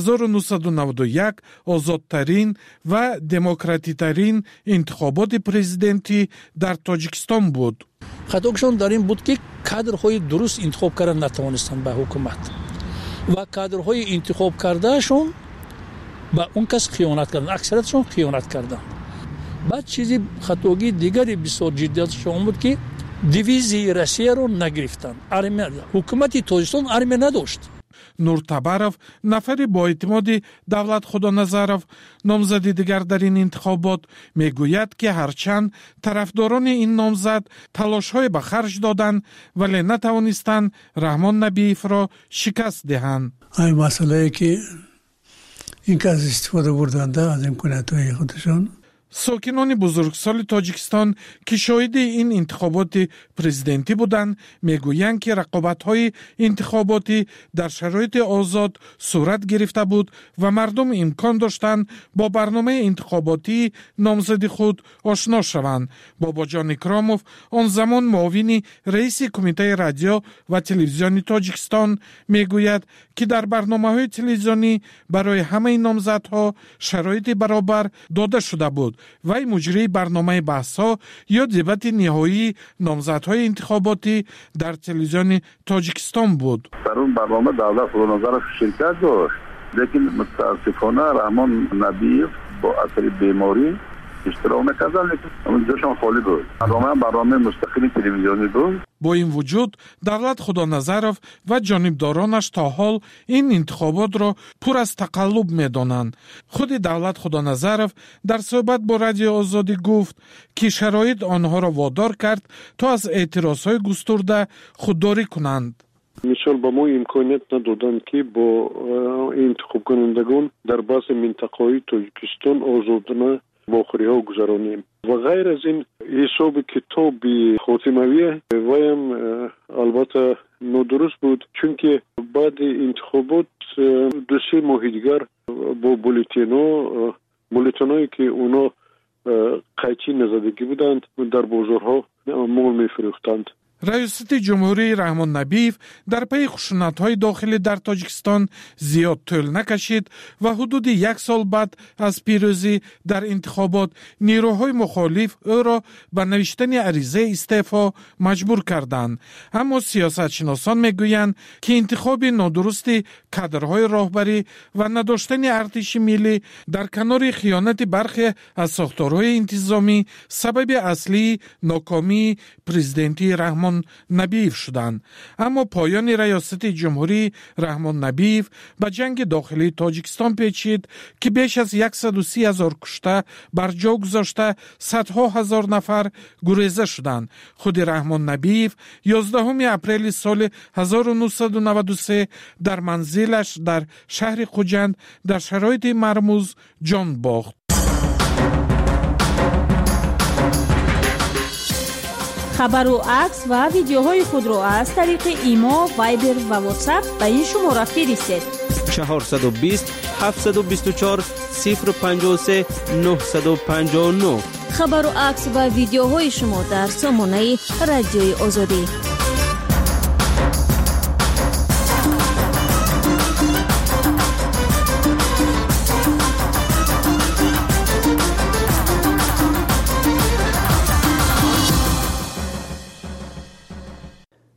1991 آزادترین و دموکراتیکترین انتخابات پرزیدنتی در تاجیکستان بود. خطاشون در این بود که کادرهای درست انتخاب کردن نتوانستند به حکومت و کادرهای انتخاب کردهشون به اون کس خیانت کردن، اکثریتشون خیانت کردن. بعد چیزی خطاگی دیگری بسیار جدیاتشون بود که دیویزی روسیه رو نگرفتن. حکومت تاجیکستان ارمی نداشت. نور تبارов نفری با اعتماد دولت خدانظرов نامزدی دیگر در این انتخابات میگوید که هرچند طرفداران این نامزد تلاش‌های به خرج دادند ولی نتوانستند رحمان نبیев را شکست دهند. این مسئله که این که از استفاده بردند از امکانات‌های خودشان. ساکنان بزرگسال تاجیکستان که شاهد این انتخابات پرزیدنتی بودند میگویند که رقابت‌های انتخاباتی در شرایط آزاد صورت گرفته بود و مردم امکان داشتند با برنامه انتخاباتی نامزد خود آشنا شوند. باباجان اکراموف آن زمان معاون رئیس کمیته رادیو و تلویزیون تاجیکستان میگوید که در برنامه‌های تلویزیونی برای همه نامزدها شرایط برابر داده شده بود. وی مجری برنامه بحث‌ها یا دیبت نهایی نامزدهای انتخاباتی در تلویزیون تاجیکستان بود. در اون برنامه دولت خدانظرov شرکت داشت، لیکن متاسفانه رحمان نبیев با اثر بیماری اشتراک نکردن، لیکن جاشون خالی بود. برنامه مستقل تلویزیونی بود. با این وجود دولت خدانظرov و جانبدارانش تا حال این انتخابات را پر از تقلب می‌دانند. خود دولت خدانظرov در صحبت با رادیو آزادی گفت که شرایط آنها را وادار کرد تا از اعتراضهای گسترده خودداری کنند. مثال با ما امکانیت ندادند که با انتخاب کنندگان در بعض منطقه‌های تاجیکستان آزادانه باخوری ها گذرانیم و غیر از این حساب کتاب خاتمویه ویم البته نادرست بود، چون که بعد انتخابات 2-3 ماه دیگر با بولتنایی که اونا قیچی نزدگی بودند در بازارها مال می فروختند. ریاست جمهوری رحمان نبیев در پی خشونت‌های داخلی در تاجیکستان زیاد طول نکشید و حدود 1 سال بعد از پیروزی در انتخابات نیروهای مخالف او را به نوشتن عریضه استعفا مجبور کردند. اما سیاستشناسان میگویند که انتخاب نادرست کادرهای راهبری و نداشتن ارتش ملی در کنار خیانت برخی از ساختارهای انتظامی سبب اصلی ناکامی پرزیدنتی رحمان نبیев شدند. اما پایان ریاست جمهوری رحمان نبیев به جنگ داخلی تاجیکستان پیچید که بیش از 130,000 کشته بر جا گذاشته صدها هزار نفر گریزه شدند. خود رحمان نبیев 11 اپریل سال 1993 در منزلش در شهر خوجند در شرایط مرموز جان باخت. خبر و عکس و ویدیوهای خود را از طریق ایما، وایبر و واتساپ به این شماره فرستید. 420 724 053 959. خبر و عکس و ویدیوهای شما در سامانه رادیوی آزادی.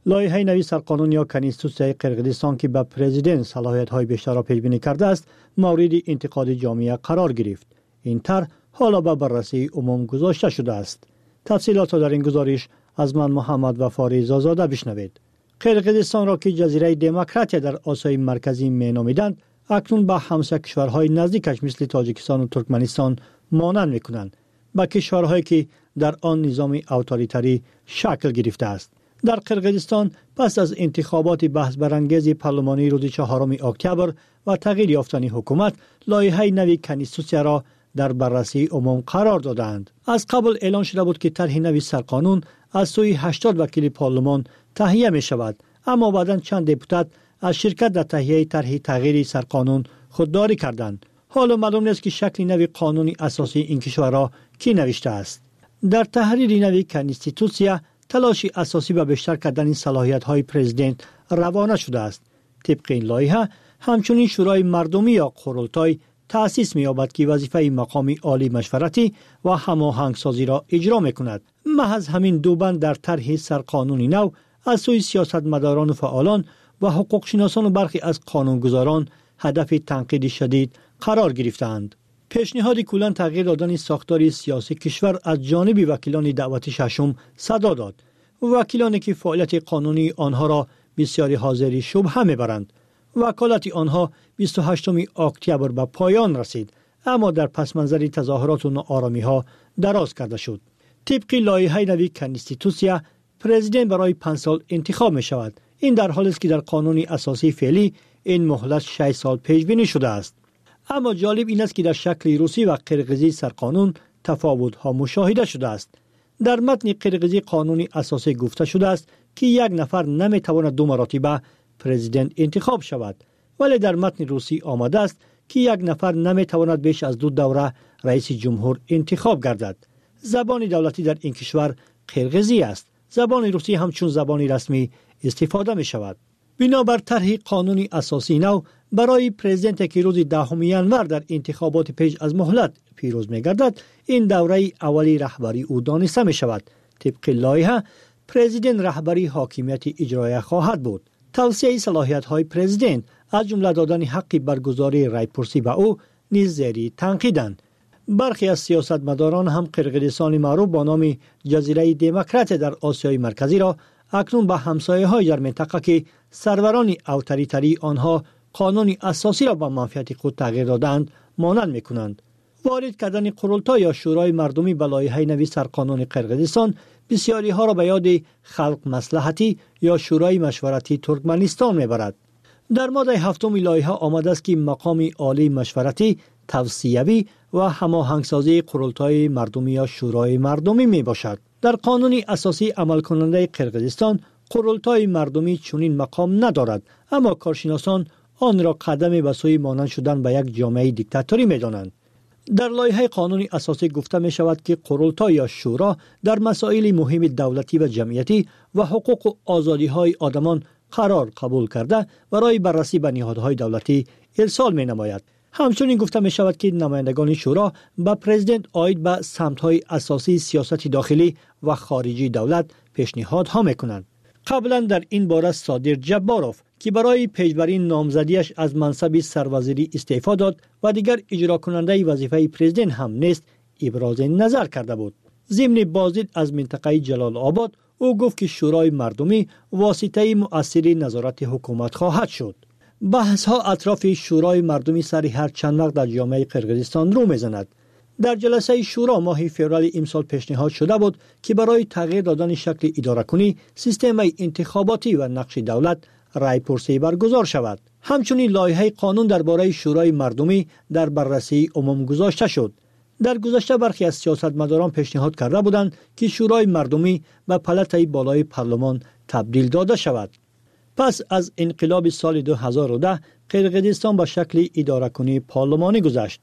لایحه نوی سرقانون یا کنستیتوسیای قرقیزستان که به پرزیدنت صلاحیت‌های بیشتر را پیش بینی کرده است، مورد انتقاد جامعه قرار گرفت. این طرح حالا به بررسی عموم گذاشته شده است. تفصیلات در این گزارش از من محمد وفاری زازاده بشنوید. قرقیزستان را که جزیره دموکراتیا در آسیای مرکزی می‌نامیدند، اکنون به همسایه کشورهای نزدیکش مثل تاجیکستان و ترکمنستان مانند می‌کنند، به کشورهایی که در آن نظام اتوریتری شکل گرفته است. در قرقیزستان پس از انتخابات بحث برانگیز پارلمانی روز 4 اکتبر و تغییر یافتن حکومت، لایحه نوی کنستیتوسیا را در بررسی عموم قرار دادند. از قبل اعلان شده بود که طرح نوی سرقانون از سوی 80 وکیل پارلمان تهیه می شود، اما بعداً چند دپوتات از شرکت در تهیه طرح تغییر سرقانون خودداری کردند. حالا معلوم نیست که شکل نوی قانون اساسی این کشور را کی نوشته است. در تحریر نوی کنستیتوسیا تلاش اساسی به بیشتر کردن صلاحیت‌های پرزیدنت روانه شده است. طبق این لایحه همچنین شورای مردمی یا قرولتای تأسیس می‌یابد که وظیفه مقام عالی مشورتی و هماهنگسازی را اجرا می‌کند. محض همین دو بند در طرح سرقانونی نو از سوی سیاستمداران و فعالان و حقوقشناسان و برخی از قانونگذاران هدف تنقید شدید قرار گرفتند. پیشنهاد کلان تغییر دادن ساختار سیاسی کشور از جانب وکیلان دعوت ششم صدا داد. وکیلانی که فعالیت قانونی آنها را بسیاری حاضری شبهه میبرند. وکالت آنها 28 اکتبر به پایان رسید، اما در پس منظر تظاهرات و ناآرامی‌ها دراز کرده شد. طبق لایحه نوی کنستیتوسیا پرزیدنت برای 5 سال انتخاب می شود. این در حالی است که در قانون اساسی فعلی این مهلت 6 سال پیش بینی شده است. اما جالب این است که در شکل روسی و قرقیزی سرقانون تفاوت‌ها مشاهده شده است. در متن قرقیزی قانونی اساسی گفته شده است که یک نفر نمی‌تواند 2 مرتبه پرزیدنت انتخاب شود، ولی در متن روسی آمده است که یک نفر نمی‌تواند بیش از 2 دوره رئیس جمهور انتخاب گردد. زبان دولتی در این کشور قرقیزی است. زبان روسی همچون زبان رسمی استفاده می شود. بنابر طرح قانونی اساسی نو برای پرزیدنت که روز 10 ینور در انتخابات پیش از مهلت پیروز می گردد، این دوره اولی رهبری او دانسته می شود. طبق لایحه پرزیدنت رهبری حاکمیت اجرایی خواهد بود. توسعه صلاحیت های پرزیدنت از جمله دادن حق برگزاری رایپرسی به او نیز زیر تنقیدند. برخی از سیاستمداران هم قرقیزستان معروف با نام جزیره دموکراتیا در آسیای مرکزی را اکنون به همسایه‌های در منطقه که سروران اتوریتری آنها قانون اساسی را به منفعت خود تغییر دادند مانند می‌کنند. وارد کردن قرولتای یا شورای مردمی به لایحه نوی سرقانون قرقیزستان بسیاری ها را به یاد خلق مصلحتی یا شورای مشورتی ترکمنستان می‌برد. در ماده 7 لایحه آمده است که مقام عالی مشورتی توصیوی و هماهنگسازی قرولتای مردمی یا شورای مردمی می باشد. در قانون اساسی عمل کننده قرقیزستان قرولتای مردمی چنین مقام ندارد، اما کارشناسان آن را قدمی به سوی مانند شدن به یک جامعه دیکتاتوری می دانند. در لایحه قانون اساسی گفته می شود که قرولتای یا شورا در مسائل مهم دولتی و جمعیتی و حقوق و آزادی های آدمان قرار قبول کرده برای بررسی به نهادهای دولتی ارسال می نماید. همچنین گفته می شود که نمایندگان شورا به پرزیدنت عاید به سمت‌های اساسی سیاست داخلی و خارجی دولت پیشنهادها می کنند. قبلا در این باره صادر جباروف که برای پیشبری نامزدیش از منصب سروزیری استعفا داد و دیگر اجرا کننده وظیفه پرزیدنت هم نیست، ابراز نظر کرده بود. ضمن بازدید از منطقه جلال آباد او گفت که شورای مردمی واسطه مؤثر نظارت حکومت خواهد شد. بحث ها اطراف شورای مردمی سر هر چند وقت در جامعه قرقیزستان رو میزند. در جلسه شورا ماه فوریه امسال پیشنهاد شده بود که برای تغییر دادن شکل اداره کنی سیستم انتخاباتی و نقش دولت رایپرسی برگزار شود. همچنین لایحه قانون درباره شورای مردمی در بررسی عموم گذاشته شد. در گذشته برخی از سیاستمداران پیشنهاد کرده بودند که شورای مردمی به پله‌ی بالای پارلمان تبدیل داده شود. پس از انقلاب سال 2010 قرقیزستان به شکل اداره کنی پارلمانی گذشت.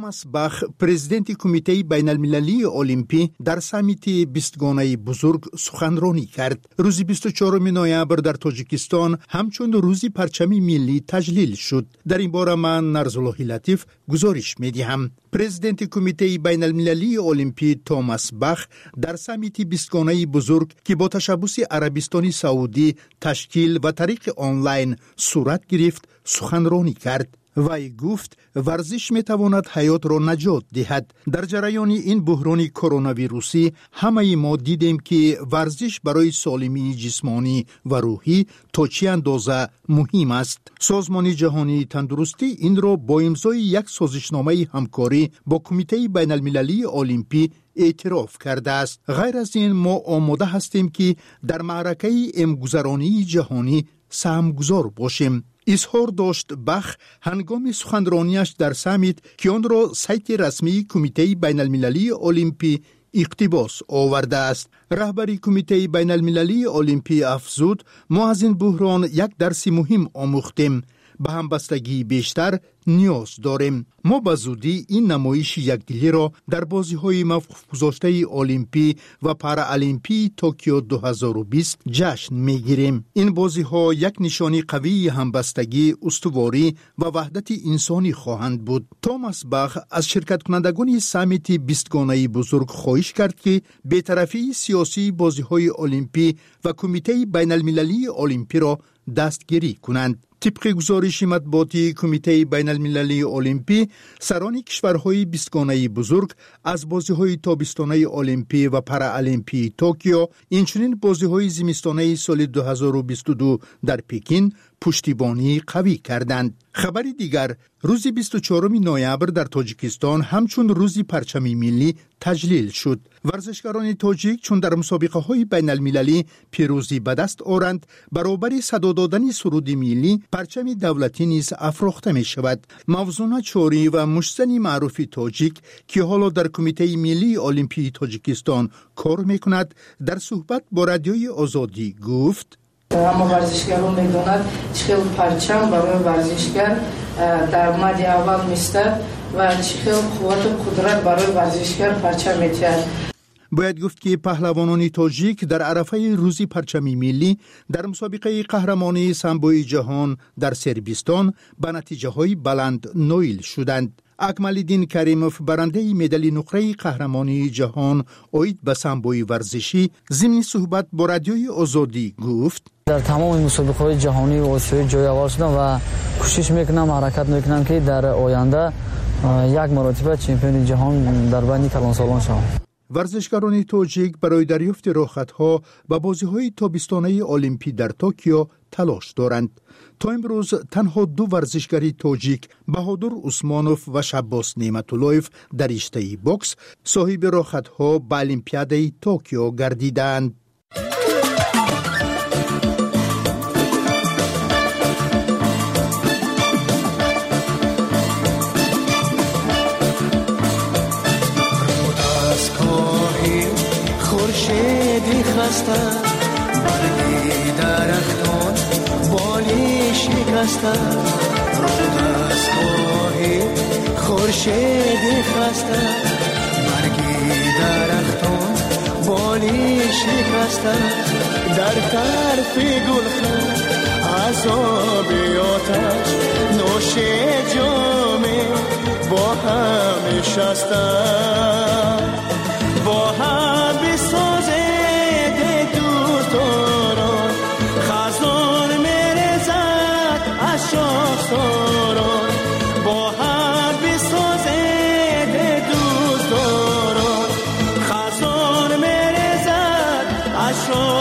توماس باخ پرزیدنت کمیته بین المللی المپی در سامیت 20 گانه بزرگ سخنرانی کرد. روز 24 نوامبر در تاجیکستان همچون روز پرچم ملی تجلیل شد. در این باره من نرزالله لطیف گزارش می‌دهم. پرزیدنت کمیته بین المللی المپی توماس باخ در سامیت 20 گانه بزرگ که با تشبث عربستان سعودی تشکیل و طریق آنلاین صورت گرفت سخنرانی کرد. وی گفت ورزش میتواند حیات را نجات دهد. در جریان این بحران کرونا ویروسی همه ما دیدیم که ورزش برای سالمی جسمانی و روحی تا چه اندازه مهم است. سازمان جهانی تندرستی این را با امضای یک سازشنامه همکاری با کمیته بین المللی المپی اعتراف کرده است. غیر از این ما آماده هستیم که در معرکه امگذرانی جهانی سهمگذار باشیم. اظهار داشت باخ هنگام سخنرانیش در سامیت که آن را سایت رسمی کمیته بین المللی المپی اقتباس آورده است. رهبری کمیته بین المللی المپی افزود ما از این بحران یک درس مهم آموختیم. به همبستگی بیشتر نیاز داریم. ما به زودی این نمایش یکدلی را در بازی‌های موقوف گذاشته المپی و پارالیمپی توکیو 2020 جشن می‌گیریم. این بازی‌ها یک نشانی قوی همبستگی، استواری و وحدت انسانی خواهند بود. توماس باخ از شرکت کنندگان سامیت 20 گانه بزرگ خواهش کرد که بی‌طرفی سیاسی بازی‌های المپی و کمیته بین المللی المپی را دستگیری کنند. طبق گزارش مطبوعاتی کمیته بین المللی المپی، سران کشورهای 20 گانه بزرگ از بازی‌های تابستانه المپی و پارالیمپی توکیو، اینچنین بازی‌های زمستانه سال 2022 در پکین پشتیبانی قوی کردند. خبر دیگر، روز 24 نوامبر در تاجیکستان همچون روز پرچم ملی تجلیل شد. ورزشکاران تاجیک چون در مسابقه‌های بین المللی پیروزی به دست آورند، برابر صدا دادن سرود ملی پرچم دولتی نیز افراخته می شود. موزونا چوری و مشتنی معروف تاجیک که حالا در کمیته ملی المپی تاجیکستان کار می کند، در صحبت با رادیوی آزادی گفت اما ورزشگران میدونند چه پرچم برای ورزشگر در مد اول میستد و چه قوت و قدرت برای ورزشگر پرچم میتید. باید گفت که پهلوانان تاجیک در عرفه روزی پرچم ملی در مسابقه قهرمانی سامبوی جهان در سربستان به نتیجه های بلند نویل شدند. اکمالدین کریموف برنده مدال نقره قهرمانی جهان اوید به سامبوی ورزشی ضمن صحبت با رادیوی آزادی گفت در تمام مسابقه‌های جهانی و آسیایی جای اول شدم و کوشش میکنم حرکت میکنم که در آینده یک مرتبه چمپیون جهان در بین کلانسالان شوم. ورزشکاران تاجیک برای دریافت راحت‌ها و بازی‌های تابستانه المپی در توکیو تلاش دارند. تا امروز تنها 2 ورزشکار تاجیک، بهادر عثمانوف و شباس نعمت‌اللهیف در رشته بوکس صاحب راحت‌ها به المپیاد توکیو گردیدند. برگی درختان بالی شکسته رود از گاهی خورشیدی خسته برگی درختان بالی شکسته در طرف گلخن عذاب آتش نوش جامه با هم نشسته با هم بسازه خزان میرزد از شاخساران با هم بسازد دوستداران خزان میرزد از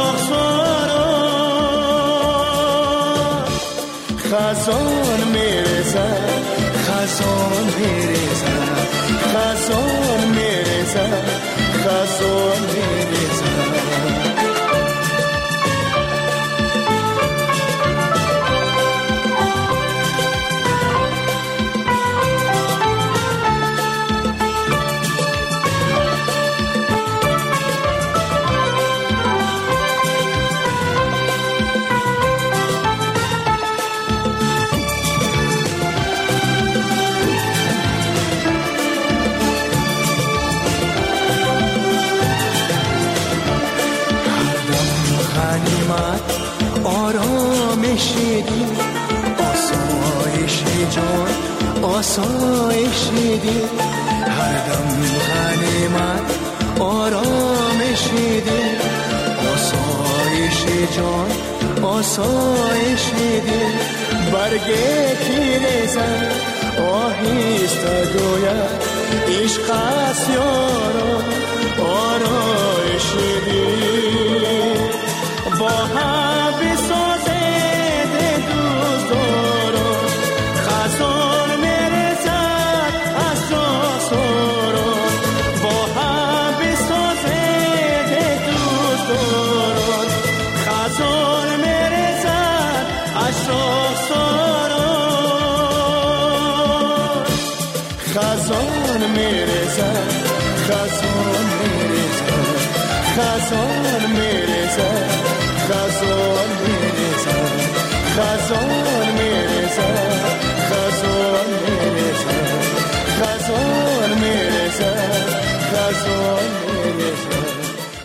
شاخساران خزان میرزد خزان میرزد خزان میرزد خزان میرزد آسایش دل آسایش جان آسایش دل هر دم غنیمت آرامش دل آسایش جان آسایش دل برگه تیرزن آهسته گوید عشق است یاران آرایش دل با هم بسازد دوستداران خزان میرسد از شاخساران با هم بسازد دوستداران خزان میرسد از شاخساران خزان میرسد خزان میرسد خزان میرسد خزان میرسد خزان میرسد خزان میرسد خزان میرسد خزان میرسد.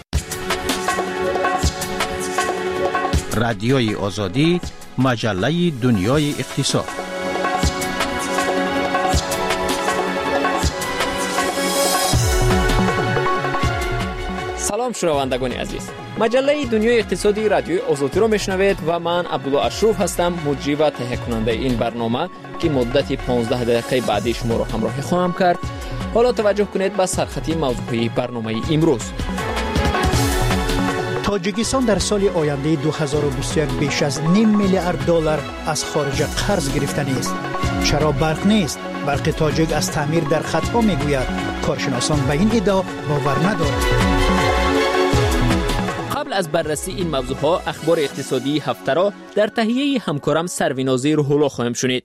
رادیوی آزادی، مجله دنیای اقتصاد. سلام شنوندگان عزیز، مجله دنیای اقتصادی رادیوی آزادی را میشنوید و من عبدالله اشرف هستم، مجری و تهیه کننده این برنامه که مدت 15 دقیقه بعدی شما را همراهی خواهم کرد. حالا توجه کنید به سرخطی موضوعی برنامه امروز. تاجیکستان در سال آینده 2021 بیش از نیم میلیارد دلار از خارج قرض گرفتنی است. چرا برق نیست؟ برق تاجیک از تعمیر در خطا میگوید. کارشناسان به این ادعا باور ندارند. قبل از بررسی این موضوعها، اخبار اقتصادی هفته را در تهیه همکارم سروینازی روح‌الله خواهیم شنید.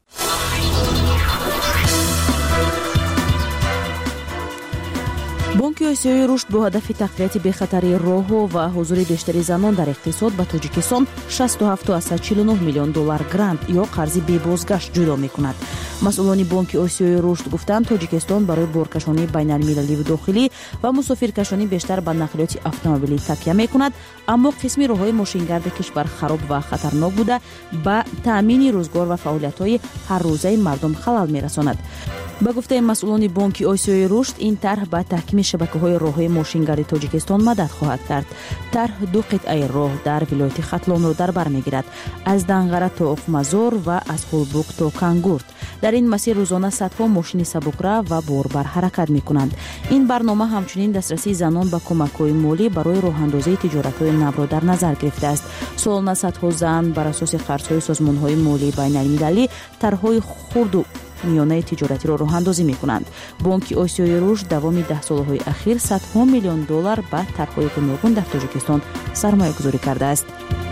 بانک آسیایی رشد با هدف تقویت بی‌خطری راه‌ها و حضور بیشتری زنان در اقتصاد به تاجیکستان 67.49 میلیون دلار گرانت یا قرض بی بازگشت جدا می‌کند. مسئولان بانک آسیایی رشد گفتند تاجیکستان برای بارکشانی بین‌المللی و داخلی و مسافرکشانی بیشتر به نقلیات اتومبیلی تکیه می‌کند، اما قسمی راه‌های ماشینگرد کشور خراب و خطرناک بوده به تأمین روزگار و فعالیت‌های هر روزه مردم خلل می‌رساند. با گفته مسئولان بانک آسیایی رشد، این طرح به تحکیم شبکه‌های راه‌های ماشینگرد تاجیکستان مدد خواهد کرد. طرح 2 قطعه راه در ولایت ختلان را در بر می‌گیرد، از دنغره تا اوقمزار و از خولبوک تا کانگورت. در این مسیر روزانه صدها ماشین سبک‌رو و باربر حرکت می‌کنند. این برنامه همچنین دسترسی زنان به کمک‌های مالی برای راه‌اندازی تجارت‌های نو را در نظر گرفته است. سالانه صدها زن بر اساس قرض‌های سازمان‌های مالی بین‌المللی طرح‌های خرد و میانه تجارتی را راه اندازی می کنند. بانک آسیایی رشد دوام 10 سالهای اخیر صدها میلیون دلار به طرح‌های گوناگون در تاجیکستان سرمایه گذاری کرده است.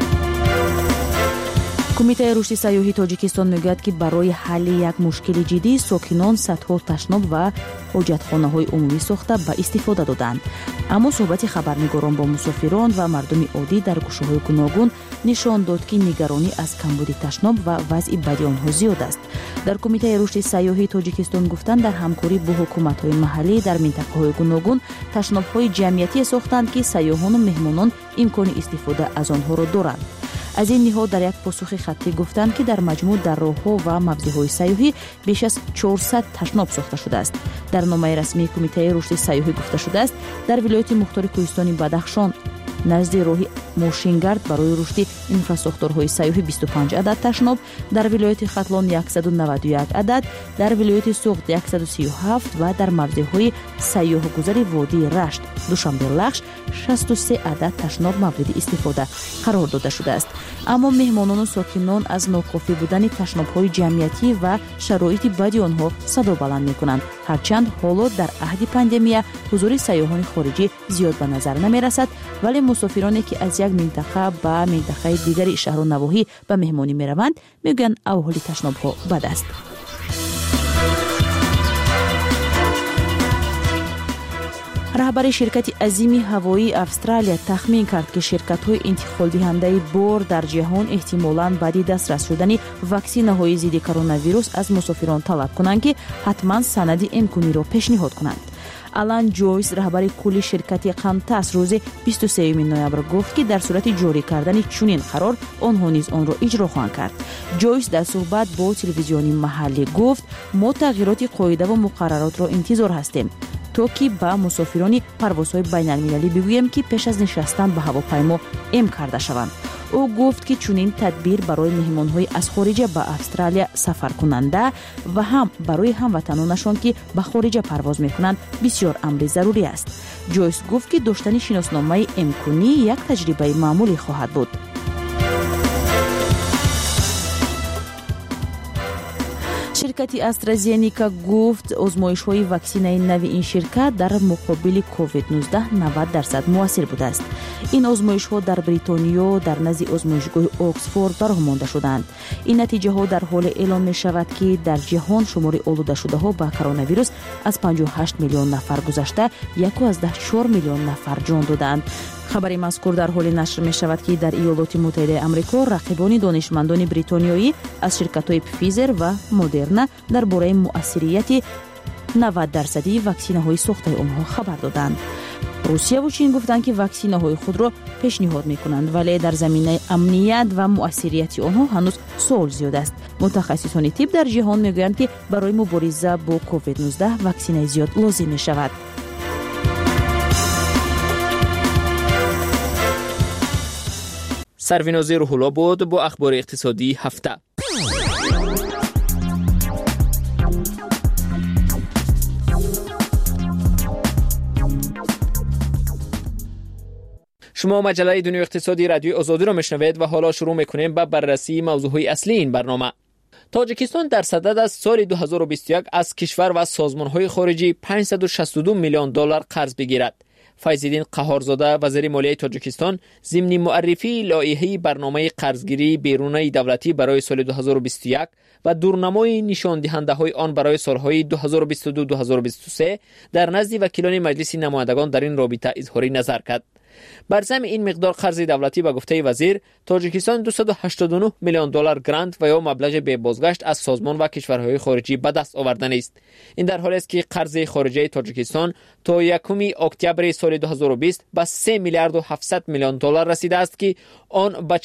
کمیته رشد سیاحی تاجیکستان میگوید که برای حل یک مشکل جدی ساکنان صدها تشناب و حاجتخانه‌های عمومی ساخته به استفاده دادند. اما صحبت خبرنگاران با مسافران و مردم عادی در گوشه‌های گوناگون نشان داد که نگرانی از کمبود تشناب و وضع بدی آنها زیاد است. در کمیته رشد سیاحی تاجیکستان گفتند در همکاری با حکومت‌های محلی در منطقه‌های گوناگون تشناب‌های جمعیتی ساختند که سیاحان و مهمانان امکان استفاده از آنها را دارند. از این نهاد در یک پاسخ خطی گفتند که در مجموع در راه‌ها و موزه‌های سیاحی بیش از 400 تشناب ساخته شده است. در نامه رسمی کمیته رشد سیاحی گفته شده است در ولایت مختار کوهستانی بدخشان نزد راه ماشینگرد برای رشد اینفراستراکچورهای سیاحی 25 عدد تشناب، در ولایت ختلان 191 عدد، در ولایت سوخت 137 و در موزه‌های سیاح گذر وادی رشت دوشنبه لخش 63 عدد تشناب مورد استفاده قرار داده شده است. اما مهمانان و ساکنان از ناکافی بودن تشناب‌های جمعیتی و شرایط بدی آنها صدا بلند می‌کنند. هرچند حالا در عهد پاندمی حضور سیاحان خارجی زیاد به نظر نمی‌رسد، ولی مسافرانی که از یک منطقه به منطقه دیگری شهر و نواحی به مهمانی می‌روند میگن احوال تشناب‌ها بد است. رهبر شرکت عظیم هوایی استرالیا تخمین کرد که شرکت‌های انتقال دهنده بار در جهان احتمالاً بعد دسترس شدن واکسین‌های ضد کرونا ویروس از مسافران طلب کنند که حتما سند امکانی را پیشنهاد کنند. آلان جویس رهبر کل شرکت قمتاس روز 23 نوامبر گفت که در صورت جاری کردن چنین قرار آنها نیز آن را اجرا خواهند کرد. جویس در صحبت با تلویزیون محلی گفت ما تغییرات قاعده و مقررات را انتظار هستیم تا که به مسافران پروازهای بین المللی بگوییم که پیش از نشستن به هواپیما ام کرده شوند. او گفت که چنین تدبیر برای مهمان‌های از خارج به استرالیا سفر کننده و هم برای هموطنانشان که به خارج پرواز می‌کنند بسیار امر ضروری است. جویس گفت که داشتن شناسنامه امکنی یک تجربه معمولی خواهد بود. شرکت استرازینیکا گفت آزمایش‌های واکسینه نو این شرکت در مقابل کووید 19 90% مؤثر بوده است. این آزمایش‌ها در بریتانیا در نزد آزمایشگاه اکسفورد برآمده شدند. این نتیجه‌ها در حال اعلام می‌شود که در جهان شمار آلوده شده‌ها به کرونا ویروس از 58 میلیون نفر گذشته 1.4 میلیون نفر جان دادند. خبر مذکور در حال نشر می شود که در ایالات متحده آمریکا رقیبان دانشمندان بریتانیایی از شرکت‌های فیزر و مدرنا درباره مؤثریت 90% واکسینه‌های ساخته آنها خبر دادند. روسیه و چین گفتند که واکسینه‌های خود را پیشنهاد می‌کنند ولی در زمینه امنیت و مؤثریت آنها هنوز سوال زیاد است. متخصصان طب در جهان می‌گویند که برای مبارزه با کووید 19 واکسینه زیاد لازم می‌شود. سروینازی روح‌الله بود با اخبار اقتصادی هفته. شما مجله دنیای اقتصادی رادیوی آزادی را میشنوید و حالا شروع میکنیم به بررسی موضوعهای اصلی این برنامه. تاجیکستان در صدد از سال 2021 از کشور و سازمان‌های خارجی 562 میلیون دلار قرض بگیرد. فیض‌الدین قهارزاده وزیر مالیه تاجیکستان ضمن معرفی لایحه برنامه قرضگیری بیرونی دولتی برای سال 2021 و دورنمای نشان دهنده‌های آن برای سال‌های 2022-2023 در نزد وکیلان مجلس نمایندگان در این رابطه اظهار نظر کرد. بر ضمن این مقدار قرض دولتی به گفته وزیر، تاجیکستان 289 میلیون دلار گرانت و یا مبلغ بی بازگشت از سازمان و کشورهای خارجی به دست آوردن است. این در حالی است که قرض خارجی تاجیکستان تا 1 اکتبر سال 2020 به 3 میلیارد و 700 میلیون دلار رسیده است که آن به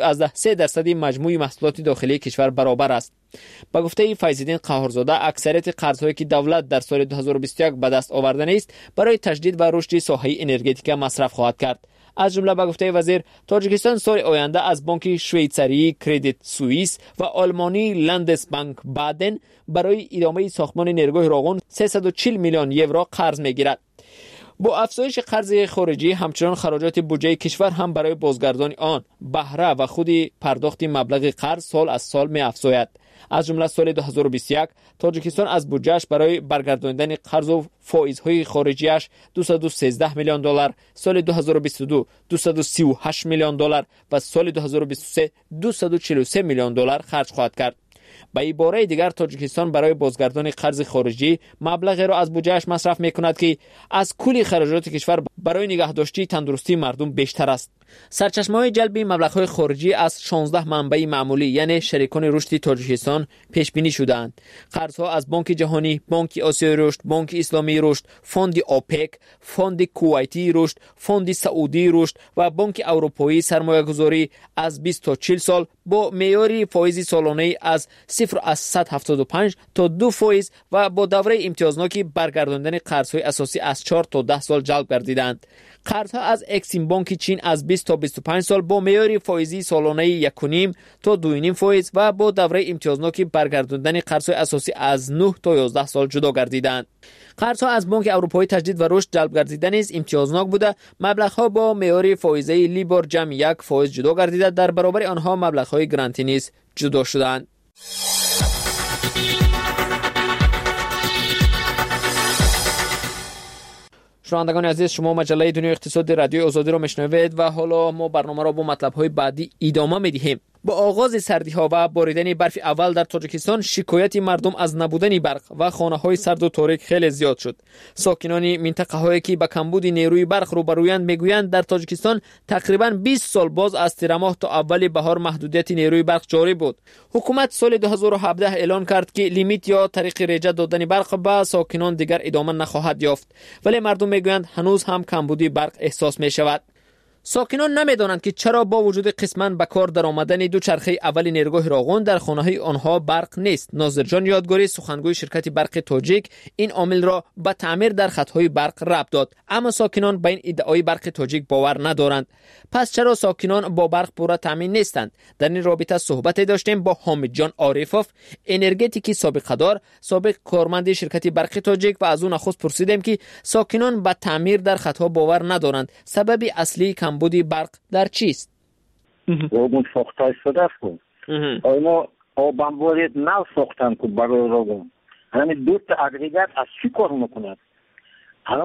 43% مجموع محصولات داخلی کشور برابر است. با گفته فیض‌الدین قهارزاده، اکثریت قرض‌هایی که دولت در سال 2021 به دست آورده است برای تجدید و رشد ساحه انرژتیک مصرف خواهد کرد. از جمله با گفته وزیر، تاجیکستان سال آینده از بانک شویڅاری کردیت سوئیس و آلمانی لندسبانک بادن برای ادامه ساختمان نیروگاه راغون 340 میلیون یورو قرض میگیرد. با افزایش قرض خارجی همچنان خراجات بودجه کشور هم برای بازگردانی آن بهره و خود پرداخت مبلغ قرض سال از سال می افزاید. از جمله سال 2021 تاجیکستان از بودجهش برای برگرداندن قرض و فایزهای خارجیش 213 میلیون دلار، سال 2022 238 میلیون دلار و سال 2023 243 میلیون دلار خرج خواهد کرد. به عباره دیگر، تاجیکستان برای بازگردان قرض خارجی مبلغی را از بودجهش مصرف می‌کند که از کل خراجات کشور برای نگهداشتی تندرستی مردم بیشتر است. سرچشمه‌های جلب مبلغ‌های خارجی از 16 منبع معمولی یعنی شریکان رشد تاجیکستان پیش بینی شدند. قرض‌ها از بانک جهانی، بانک آسیای رشد، بانک اسلامی رشد، فوند اوپک، فوند کویتی رشد، فوند سعودی رشد و بانک اروپایی سرمایه‌گذاری از 20 تا 40 سال با معیار فایز سالانه از 0.175 تا 2% و با دوره امتیازناک برگرداندن قرض‌های اساسی از 4 تا 10 سال جلب گردیدند. قرض‌ها از اکسیم بانک چین از 20 تا 25 سال با معیار فایزی سالانه 1.5 تا 2.5% و با دوره امتیازناک برگرداندن قرض‌های اساسی از 9 تا 11 سال جدا گردیدند. قرض‌ها از بانک اروپایی تجدید و رشد جلب گردیدن نیز امتیازناک بوده. مبلغ‌ها با معیار فایزی لیبور جمع 1% جدا گردیده، در برابر آنها مبلغ‌های گرانتی نیز جدا شدند. شنوندگان عزیز، شما مجله دنیای اقتصادی رادیوی آزادی را میشنوید و حالا ما برنامه را با مطلب‌های بعدی ادامه می‌دهیم. با آغاز سردی‌ها و باریدن برف اول در تاجیکستان شکایت مردم از نبودن برق و خانه‌های سرد و تاریک خیلی زیاد شد. ساکنان منطقه‌هایی که با کمبود نیروی برق روبرویند میگویند در تاجیکستان تقریباً 20 سال باز از تیر ماه تا اول بهار محدودیت نیروی برق جاری بود. حکومت سال 2017 اعلان کرد که لیمیت یا طریق رجع دادن برق به ساکنان دیگر ادامه نخواهد یافت، ولی مردم میگویند هنوز هم کمبودی برق احساس می‌شود. ساکنان نمیدانند که چرا با وجود قسماً به کار درآمدن دوچرخه اول نیروگاه راغون در خانه‌های آنها برق نیست. ناظر جان یادگاری سخنگوی شرکت برق تاجیک این عامل را به تعمیر در خط‌های برق ربط داد، اما ساکنان به این ادعای برق تاجیک باور ندارند. پس چرا ساکنان با برق پورا تامین نیستند؟ در این رابطه صحبت داشتیم با حامد جان عارفوف، انرژتیکی سابقه‌دار، سابق کارمند شرکت برق تاجیک، و از او نخست پرسیدیم که ساکنان به تعمیر در خط‌ها باور ندارند. سبب اصلی کمبودی برق در چیست؟ راغون ساخته شده است. اینا آبانبار نو ساختن که برای راغون. همین دو تا اگریگات از چی کار میکنند؟ همین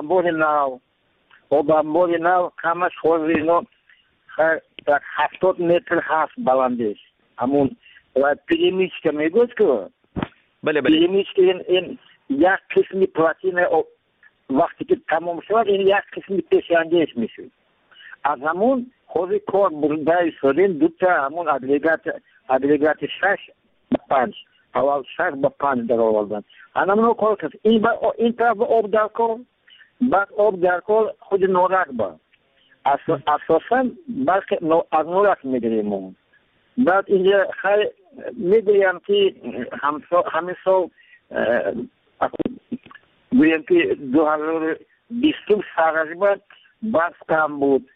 آبانبار نو کمش خوزی اینا در 70 متر هست بلندش. همون پیرمیش که میگوید که پیرمیش که این یک قسمی پلاتین وقتی که تمام شد این یک قسمی پیشنگیش میشه. از همون خوزی کار برده شدین دوتا همون اگریگات 6 به 5 اول 6 به 5 در آوردن. همون کار کرد این طرف آب در کار، بعد آب در کار خود نورک با اساسا بلکه از نورک میگیریم. بعد اینجا خیلی میگویم که همین سال گویم که 2020 تقریبا برف کم بود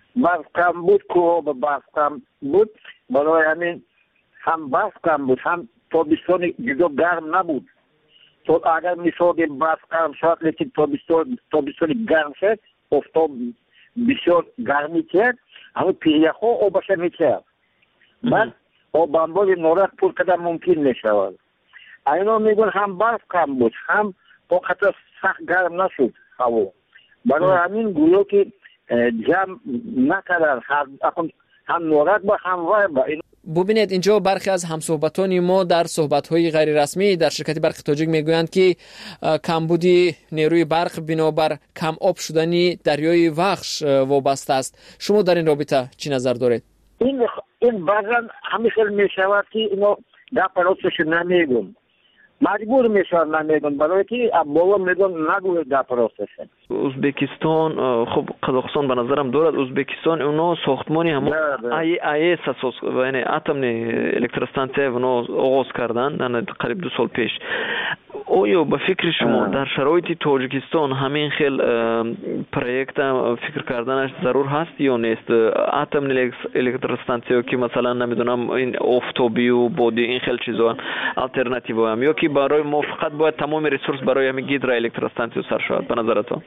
که برف کم بود، برای همین هم برف کم بود هم تابستان دیگه گرم نبود. تو اگر مثال برف کم شد لیکن تابستان گرم شد، افتاد بسیار گرمی کرد، همه پیریخا آبش میکرد. بعد آبانبار نورک پر کردن ممکن نشود. اینا میگن هم برف کم بود هم وقتا سخت گرم نشد هوا. برای همین گویا که جمع نکردن هم نورک با هم وای با. ببینید اینجا برخی از همصحبتان ما در صحبت‌های غیر رسمی در شرکت برق تاجیک میگویند که کمبودی نیروی برق بنابر کم آب شدنی دریای وخش وابسته است. شما در این رابطه چی نظر دارید؟ این بعضا همیشه میشود که اینا در پروسش نمیگن، مجبور میشن نمیگن، برای که بالا میگن نگوید در پروسش. ازبکستان خب قزاقستان به نظرم دارد. ازبکستان اونا ساختمانی همون IAEA اساس یعنی اتم الکتروستانسیه اونا آغاز کردن قریب 2 سال پیش. آیا به فکر شما در شرایط تاجیکستان همین خیل پروژه فکر کردنش ضرور هست یا نیست؟ اتم الکتروستانسیه که مثلا نمیدونم این آفتابی و بادی این خیل چیزا آلترناتیو هم، یا که برای ما فقط باید تمام ریسورس برای همین گیدرو الکتروستانسیه سر شود به نظرتون؟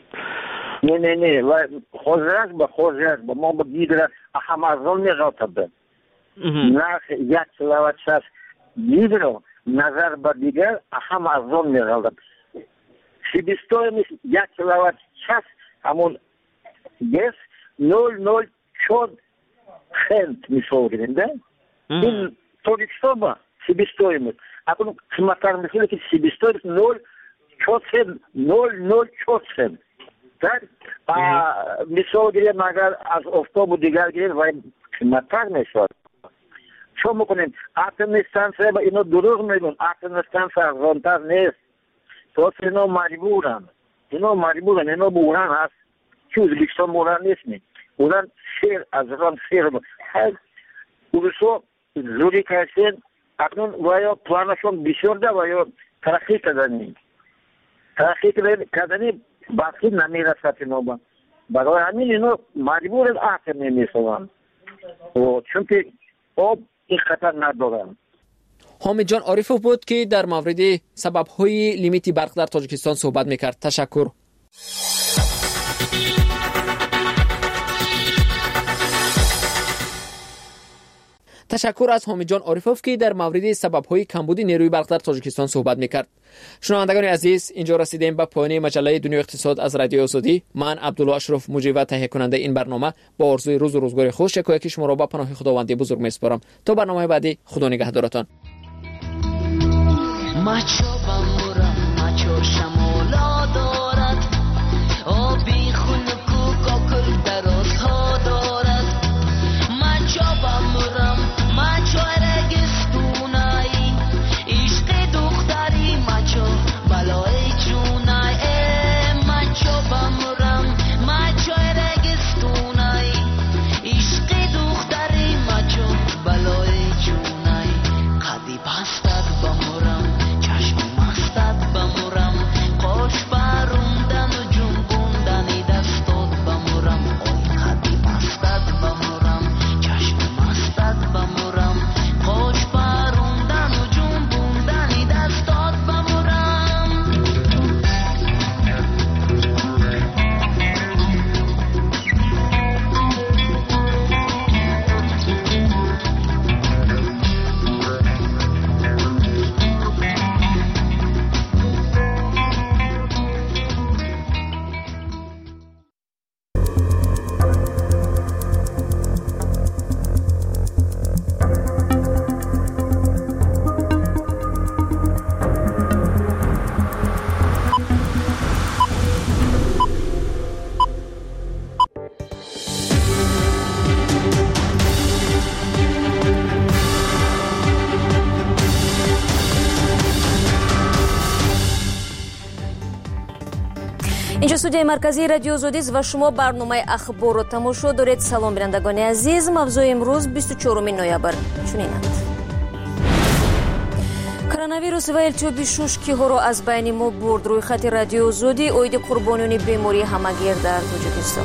نه خوزرک با ما با گیدرو اهم از اون نگاه نه یک کیلووات شست گیدرو نظر به دیگر اهم از اون می‌رود. سیبیستوی نیست 1 کیلووات شست همون گس 0.04 سنت می‌شوگیرنده. این تاجیکستان با سیبیستوی می‌د. اکنون قیمت‌تر می‌کنه که سیبیستوی 0.04 سنت. در مثال گیریم اگر از آفتاب و دیگر گیریم و قیمت‌تر می‌شود. چون میکنیم اتم استانسیه با اینا دروغ میگن، اتم استانسیه ارزانتر نیست. تو اینا مجبورن اینا بوران هست که ازبکستان بوران نیست می بوران سیر از ران سیر هر اولسو زوری کشین اکنون ویا پلانشون بسیار ده ویا ترقی کردنی باقی نمیرسد اینا با برای همین اینا مجبورن اتم نمیسوان چون که آب این خطر ندارن. حامد جان عارفوف بود که در مورد سبب‌های لیمیت برق در تاجیکستان صحبت می‌کرد. تشکر. تشکر از حامد جان عارفوف که در مورد سبب‌های کمبود نیروی برق در تاجیکستان صحبت می‌کرد. شنوندگان عزیز، اینجا رسیدیم به پایان مجله دنیای اقتصاد از رادیو آزادی. من عبدالله اشرف مجری و تهیه کننده این برنامه با آرزوی روز و روزگار خوش یکی شما را به پناه خداوند بزرگ می‌سپارم. تا برنامه بعدی، خدا نگهدارتان. اینجا استودیوی مرکزی رادیو آزادی و شما برنامه اخبار رو تماشا دارید. سلام بینندگان عزیز، موضوع امروز 24 نوامبر چنینند: کرونا و التیاب شوشکی‌ها را از بین ما برد. روی خط رادیو آزادی اوید قربانیان بیماری همگیر در تاجیکستان.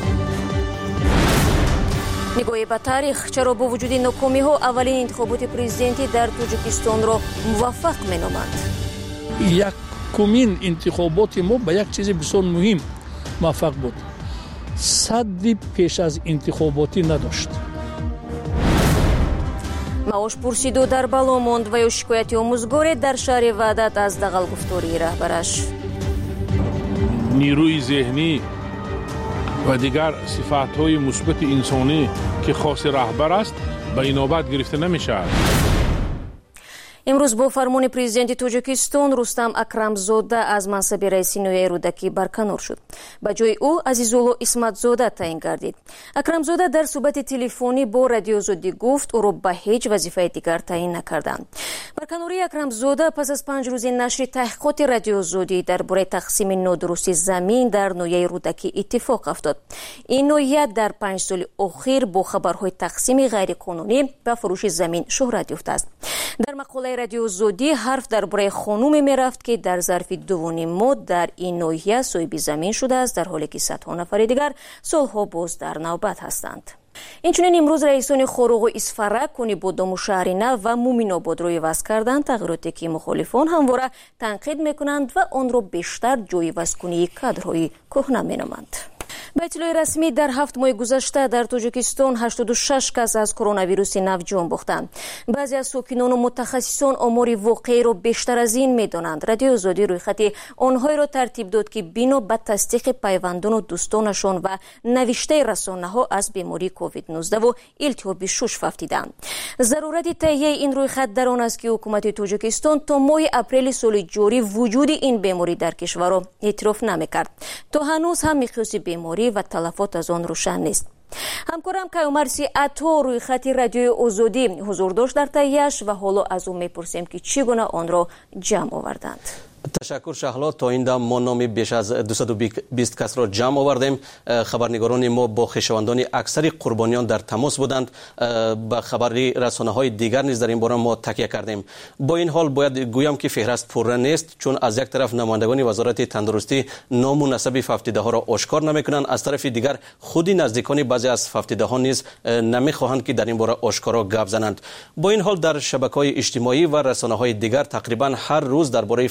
نگاهی به تاریخ، چرا با وجود ناکامی‌ها اولین انتخابات پرزیدنتی در تاجیکستان را موفق می‌نامند؟ یکمین انتخابات ما به یک چیز بسیار مهم موفق بود. صدی پیش از انتخاباتی نداشت. معاش پرسیدو در بالا ماند و یا شکایتی آموزگاری در شهر وحدت از دغل گفتاری رهبرش. نیروی ذهنی و دیگر صفات‌های مثبت انسانی که خاص رهبر است به این نوبت گرفته نمی‌شود. امروز با فرمان پرزیدنت تاجیکستان رستم اکرمزاده از منصب رئیس نویای رودکی برکنار شد. به جای او عزیزالله اسمتزاده تعیین گردید. اکرمزاده در صحبت تلفنی با رادیو آزادی گفت او را به هیچ وظیفه دیگر تعیین نکردند. برکناری اکرمزاده پس از 5 روز نشر تحقیقات رادیو آزادی درباره تقسیم نادرست زمین در نویای رودکی اتفاق افتاد. این نویه در 5 سال اخیر با خبرهای تقسیم غیرقانونی و فروش زمین شهرت یافته است. در مقاله رادیو آزادی حرف درباره خانومی میرفت که در ظرف 2 ماه در این ناحیه صاحب زمین شده است، در حالی که صدها نفر دیگر سالها باز در نوبت هستند. اینچنین امروز رئیسان خاروق و اسفرک، کنیبادام و شهرینه و مومین‌آباد روی وضع کردند، تغییراتی که مخالفان همواره تنقید میکنند و آن را بیشتر جای وضع‌کنی کادرهای کهنه مینامند. به اطلاع رسمی در 7 ماه گذشته در تاجیکستان 86 کس از کرونا ویروس نو جان باختند. بعضی از ساکنان و متخصصان آمار واقعی را بیشتر از این می‌دانند. رادیو آزادی روی خط آنهایی را ترتیب داد که بنا به تصدیق پیوندان و دوستانشان و نوشته رسانه‌ها از بیماری کووید 19 و التیاب شوش فهمیدند. ضرورت تهیه این روی خط در آن است که حکومت تاجیکستان تا ماه اپریل سال جاری وجود این بیماری در کشور را اعتراف نمی‌کرد. تا هنوز هم مقیاس بیماری و تلفات از آن روشن نیست. همکارم کیومرسی عطا روی خط رادیو آزادی حضور داشت در تهیه‌اش و حالا از او میپرسیم که چگونه آن را جمع آوردند. تشکر شهلا. تا این دم ما نام بیش از 220 کس را جمع آوردیم. خبرنگاران ما با خویشاوندان اکثر قربانیان در تماس بودند. با خبری رسانه‌های دیگر نیز در این باره ما تکیه کردیم. با این حال باید گویم که فهرست پررنگ نیست، چون از یک طرف نمایندگان وزارت تندرستی نام و نسب فوتیده‌ها را آشکار نمی‌کنند، از طرف دیگر خود نزدیکان بعضی از فوتیده‌ها نیز نمی‌خواهند که در این باره آشکارا گپ زنند. با این حال در شبکه‌های اجتماعی و رسانه‌های دیگر تقریبا هر روز درباره فوت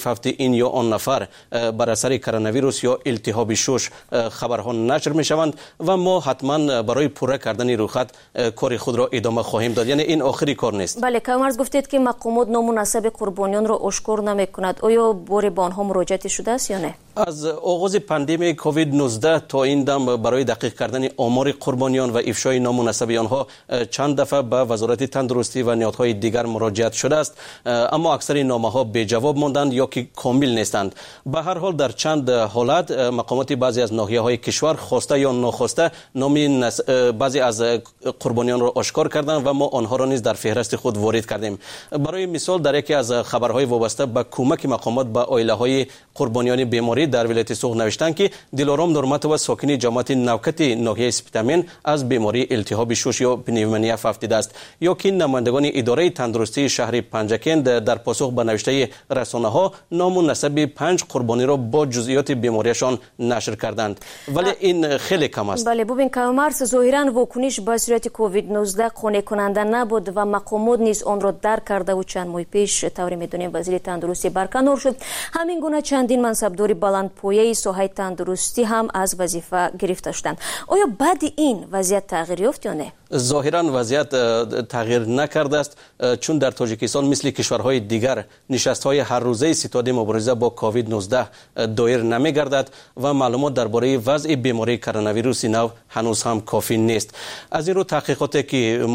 این یا آن نفر بر اثر کرونا ویروس یا التهاب شش خبرها نشر می شوند و ما حتما برای پوره کردن رویخط کار خود را ادامه خواهیم داد. یعنی این آخری کار نیست. بله، کامرز گفتید که مقامات نامناسب قربانیان را آشکار نمی‌کند. آیا بار به آنها مراجعه شده است یا نه؟ از آغاز پاندمی کووید 19 تا این دم برای دقیق کردن آمار قربانیان و افشای نامناسب آنها چند دفعه به وزارت تندرستی و نهادهای دیگر مراجعه شده است، اما اکثر نامه‌ها بی جواب ماندند یا که کامل نیستند. به هر حال در چند حالت مقامات بعضی از ناحیه‌های کشور خواسته یا ناخواسته نام بعضی از قربانیان را آشکار کردند و ما آنها را نیز در فهرست خود وارد کردیم. برای مثال در یکی از خبرهای وابسته به کمک مقامات به عائله‌های قربانیان بیماری در ولایت سوق نوشتند که دلارام نورماتووا ساکن جماعت نوکت ناحیه سپیتامین از بیماری التهاب شش یا پنیومونیا افتیده است، یا که نمایندگان اداره تندرستی شهر پنجکند در پاسخ به نوشته رسانه‌ها نام و نسب 5 قربانی را با جزئیات بیماریشان نشر کردند، ولی این خیلی کم است. بله، ببین کامرس ظاهراً واکنش به صورت کووید 19 قانع کننده نبود و مقامات نیز آن را درک کرده و چند ماه پیش طوری میدونیم وزیر تندرستی برکنار شد. همین گونه چندین منصبدار بلندپایه ساحه تندرستی هم از وظیفه گرفته شدند. آیا بعد این وضعیت تغییر یافت یا نه؟ ظاهراً وضعیت تغییر نکرده است، چون در تاجیکستان مثل کشورهای دیگر نشست‌های هر روزه ستاد مبارزه با کووید 19 دایر نمی‌گردد و معلومات درباره وضع بیماری کرونا ویروس نو هنوز هم کافی نیست. از این رو تحقیقات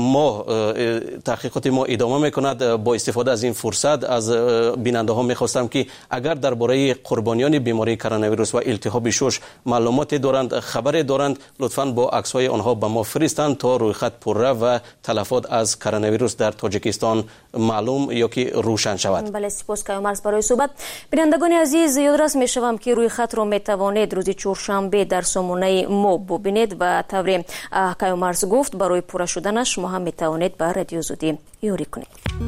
ما ادامه می‌کند. با استفاده از این فرصت از بیننده‌ها می‌خواستم که اگر درباره قربانیان بیماری کرونا ویروس و التهاب شش معلومات دارند، خبر دارند، لطفاً با عکس‌های آنها به ما فرستند تا رویخط پرره و تلفات از کرونا ویروس در تاجیکستان معلوم یا که روشن شود. بله، سپاس کامرس برای صحبت. بینندگان عزیز، یادرس میشوم که رویخط را میتوانید روز چهارشنبه در سامانه ما ببینید و طوری کامرس گفت برای پوره شدنش شما هم میتوانید به رادیو آزادی یاری کنید.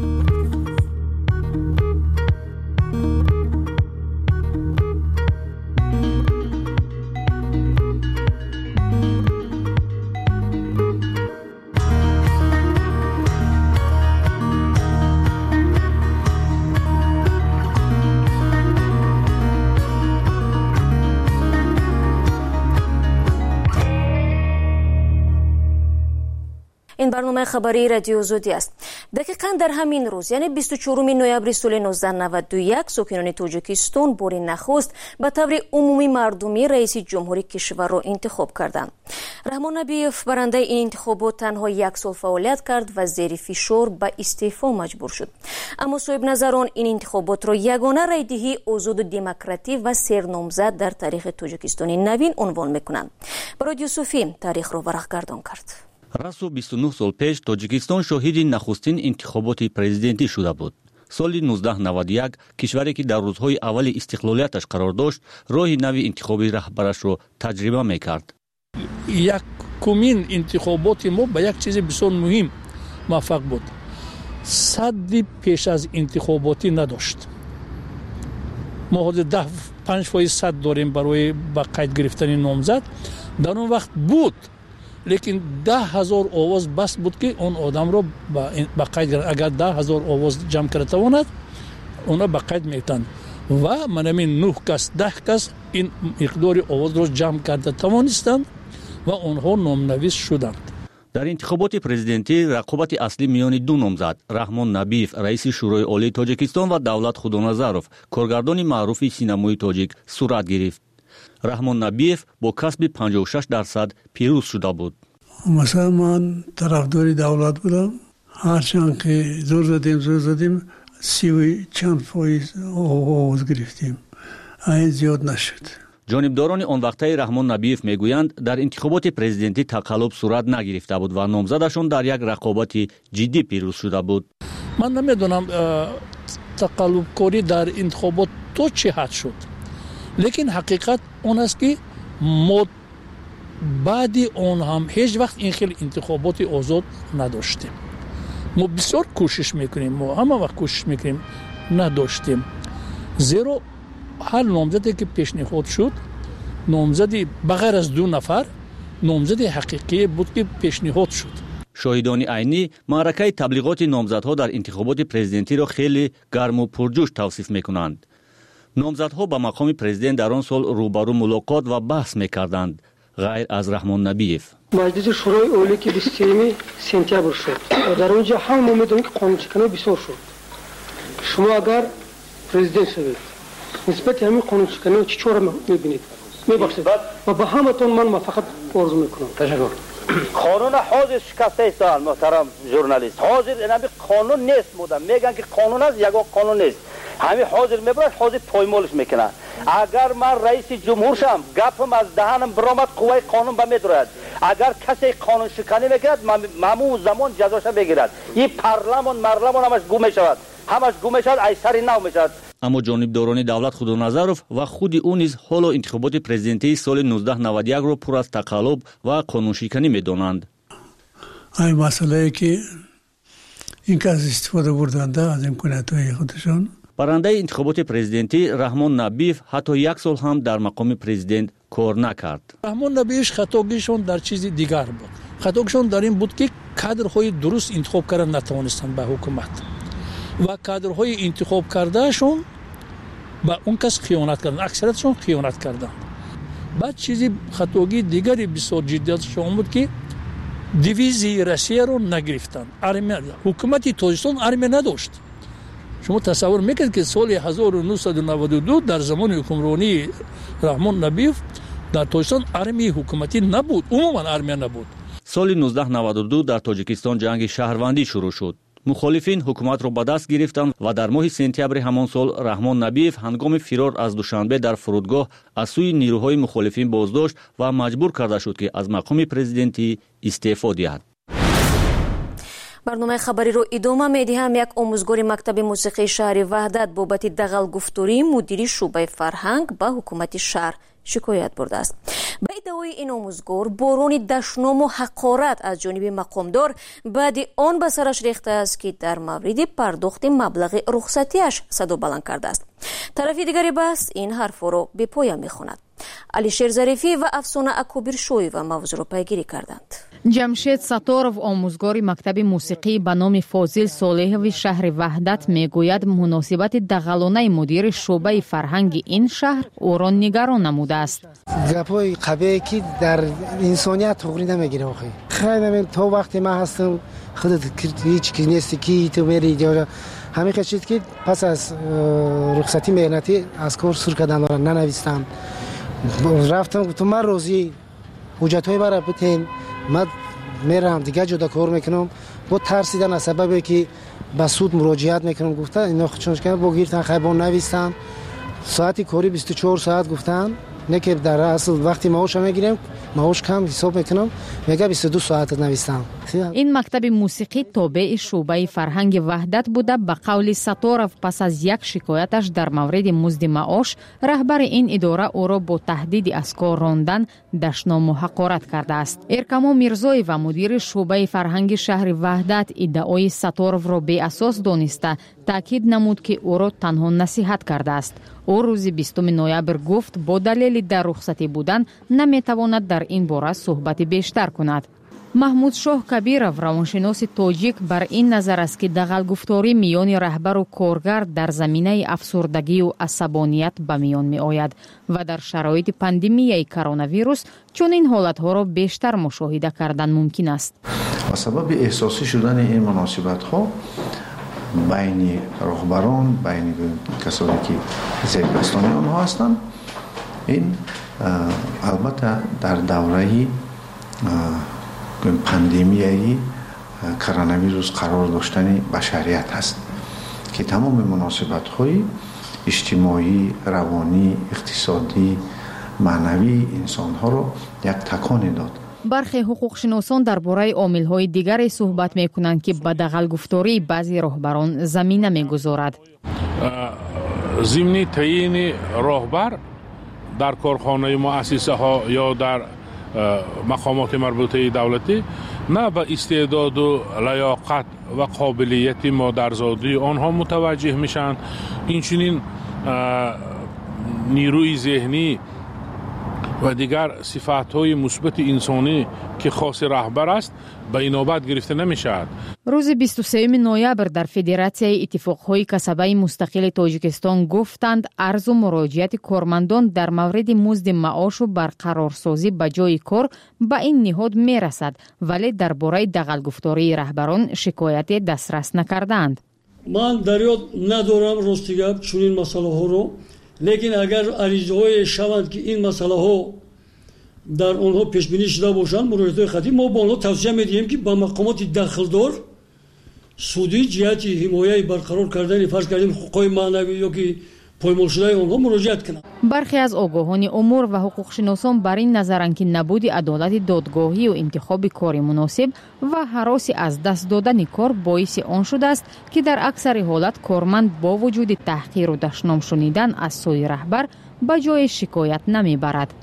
این برنامه خبری رادیو آزادی است. دقیقاً در همین روز یعنی 24 نوامبر سال 1991 ساکنان تاجیکستان بار نخست به طور عمومی مردمی رئیس جمهوری کشور را انتخاب کردند. رحمان نبیف برنده این انتخابات تنها یک سال فعالیت کرد و زیر فشار به استعفا مجبور شد. اما صاحب نظران این انتخابات را یگانه رایدهی آزاد و دموکراتی و سرنامزد در تاریخ تاجیکستان نوین عنوان میکنند. برای یوسفی تاریخ را ورقگردان کرد. راسو 29 سال پیش تاجیکستان شاهد نخستین انتخابات پرزیدنتی شده بود. سال 1991 کشوری که در روزهای اول استقلالیتش قرار داشت، راه نوی انتخابی رهبرش را تجربه میکرد. یکمین انتخابات ما به یک چیز بسیار مهم موفق بود. صدی پیش از انتخاباتی نداشت. ما حدود 5% داریم برای با قید گرفتن نامزد. در اون وقت بود، لیکن 10,000 آواز بس بود که اون آدم را با قید، اگر 10,000 آواز جمع کرده تواند اونا با قید میتن و من همین 9 کس 10 کس این مقدار آواز را جمع کرده توانستند و آنها نامنویس شدند. در انتخابات پرزیدنتی رقابت اصلی میان دو نامزد، رحمان نبیف رئیس شورای عالی تاجیکستان و دولت خدانظرов کارگردان معروف سینمای تاجیک صورت گرفت. رحمان نبیف با کسب 56% پیروز شده بود. مثلا من طرفدار دولت بودم، هرچند که زور زدیم 30 چند فایز آواز گرفتیم، این زیاد نشد. جانبداران آن وقته رحمان نبیف میگویند در انتخابات پرزیدنتی تقلب صورت نگرفته بود و نامزدشان در یک رقابت جدی پیروز شده بود. من نمیدونم تقلب کاری در انتخابات تو چه حد شد، لیکن حقیقت اون است که ما بعد اون هم هیچ وقت این خیلی انتخابات آزاد نداشتیم. ما بسیار کوشش میکنیم، ما همه وقت کوشش میکنیم، نداشتیم. زیرا هر نامزدی که پیشنهاد شد، نامزدی بغیر از 2 نفر نامزد حقیقی بود که پیشنهاد شد. شاهدان عینی معرکه تبلیغات نامزدها در انتخابات پرزیدنتی را خیلی گرم و پرجوش توصیف میکنند. نامزدها به مقام پرزیدنت در آن سال روبرو ملاقات و بحث می‌کردند غیر از رحمان نبیف. مجلس شورای عالی که 23 سپتامبر شد و در اونجا هم می‌دونید که قانون‌شکنی بسیار شد. شما اگر پرزیدنت شوید نسبت همین قانون‌شکنی چه چطور می‌بینید؟ می‌بخشید و به همتون من فقط عرض می‌کنم. تشکر. قانون حاضر شکسته است محترم ژورنالیست. حاضر این قانون نیست بودم. میگن که قانون است یگان قانون نیست. همین حاضر میبرد حاضر پایمالش میکنه. اگر من رئیس جمهور شم گپم از دهنم برآمد قوه قانون به میدرد. اگر کسی قانون شکنی میکرد مامون زمان جزاش بگیرد. این پارلمان همش گم میشود. همش گم میشود ایسری نو میشود. اما جانبداران دولت خودنظرов و خود او نیز حال انتخابات پرزیدنتی سال 1991 را پر از تقلب و قانونشکنی میدانند. این مسئله که این که از استفاده بردند از امکانات‌های خودشان. برنده انتخابات پرزیدنتی رحمان نبیف حتی یک سال هم در مقام پرزیدنت کار نکرد. رحمان نبیف خطاگیشون در چیز دیگر بود. خطاگیشون در این بود که کادرهای درست انتخاب کردن نتوانستند به حکومت و کادرهای انتخاب کردهشون با اون کس خیانت کردن، اکثریتشون خیانت کردن. بعد چیزی خطاگی دیگری بسیار جدیشون بود که دیویزی روسیه رو نگرفتن. حکومت تاجیکستان ارمی نداشت. شما تصور میکنید که سال 1992 در زمان حکمرانی رحمان نبیف در تاجیکستان ارمی حکومتی نبود، عموما ارمی نبود. سال 1992 در تاجیکستان جنگ شهروندی شروع شد. مخالفین حکومت را به دست گرفتند و در ماه سپتامبر همان سال رحمان نبیف هنگام فرار از دوشنبه در فرودگاه از سوی نیروهای مخالفین بازداشت و مجبور کرده شد که از مقام پرزیدنتی استعفا دهد. برنامه خبری رو ادامه میدیم. یک آموزگار مکتب موسیقی شهر وحدت بابت دغل گفتاری مدیر شعبه فرهنگ به حکومت شهر شکایت برده است. به ادعای این آموزگار باران دشنام و حقارت از جانب مقامدار بعد آن به سرش ریخته است که در مورد پرداخت مبلغ رخصتیش صدا بلند کرده است. طرف دیگری بحث این حرف را به پایان میخواند. علیشیر ظریفی و افسانه اکبر شوی و موضوع را پیگیری کردند. جمشید ساتورов آموزگار مکتب موسیقی به نام فاضل صالحوی شهر وحدت میگوید مناسبت دغلانه مدیر شعبه فرهنگ این شهر او را نگران نموده است. گپای قبیه که در انسانیت تغییر نمیگیره. خیلی تا وقتی من هستم خودت هیچ کی نیستی کی تو میری جا همین چیزی که پس از رخصتی مهنتی از کار سر کردن را ننویسم. رفتم گفتم من روزی حجت‌های برای بتین من میرم دیگه جدا کار میکنم با ترسیدن از سببی که به سود مراجعت میکنم. گفتن اینا چونش کنن با گیرتن خیبان نویسن ساعتی کاری 24 ساعت گفتن نه که در اصل وقتی معاش میگیریم معاش کم حساب میکنم میگه 22 ساعت نویسم. این مکتب موسیقی تابع شعبه فرهنگ وحدت بوده. به قول ساتورov پس از یک شکایتش در مورد مزد معاش رهبر این اداره او را با تهدید از کار راندن دشنام و حقارت کرده است. ارکما میرزایی و مدیر شعبه فرهنگ شهر وحدت ادعای ساتورov را بی اساس دانسته تاکید نمود که او را تنها نصیحت کرده است. او روز 20 نوامبر گفت با دلیل در رخصتی بودن نمیتواند در این باره صحبت بیشتر کند. محمود شاه کبیرov روانشناس تاجیک بر این نظر است که دغل گفتاری میان رهبر و کارگر در زمینه افسردگی و عصبانیت به میان می آید و در شرایط پاندمیای کرونا ویروس چون این حالت ها را بیشتر مشاهده کردن ممکن است. و سبب احساسی شدن این مناسبت ها بین رهبران بین کسانی که زیربستانی آنها هستند این البته در دوره پاندمیایی کرونا ویروس قرار داشتن بشریت هست که تمام مناسبت های اجتماعی، روانی، اقتصادی، معنوی انسان ها را یک تکان داد. برخی حقوق شناسان درباره عامل‌های دیگری صحبت می‌کنند که به دغل گفتاری بعضی رهبران زمینه می‌گذارد. ضمن تعیین رهبر در کارخانه مؤسسه ها یا در مقامات مربوطه دولتی نه به استعداد و لیاقت و قابلیت مادرزادی آنها متوجه میشن. اینچنین نیروی ذهنی و دیگر صفات‌های مثبت انسانی که خاص رهبر است به اینابت گرفته نمی‌شود. روز 23 نوامبر در فدراسیای اتفاق‌های کسبه مستقل تاجیکستان گفتند عرض و مراجعت کارمندان در مورد مزد معاش و برقرارسازی به جای کار به این نهاد می‌رسد، ولی درباره دغل‌گفتاری رهبران شکایت دسترس نکردند. من در یاد ندارم راستیگه چنین مسئله‌ها رو، لیکن اگر عریضه‌های شوند که این مسئله‌ها در آنها پیش بینی شده باشند، مراجعات خطی ما با آنها توصیه می‌دهیم که با مقامات دخلدار سودی جهت حمایت برقرار کردن فرض کردیم حقوق معنوی یا که پایمال شده آنها مراجعت کنند. برخی از آگاهان امور و حقوق شناسان بر این نظرند که نبود عدالت دادگاهی و انتخاب کار مناسب و هراس از دست دادن کار باعث آن شده است که در اکثر حالت کارمند با وجود تحقیر و دشنام شنیدن از سوی رهبر به جای شکایت نمیبرد.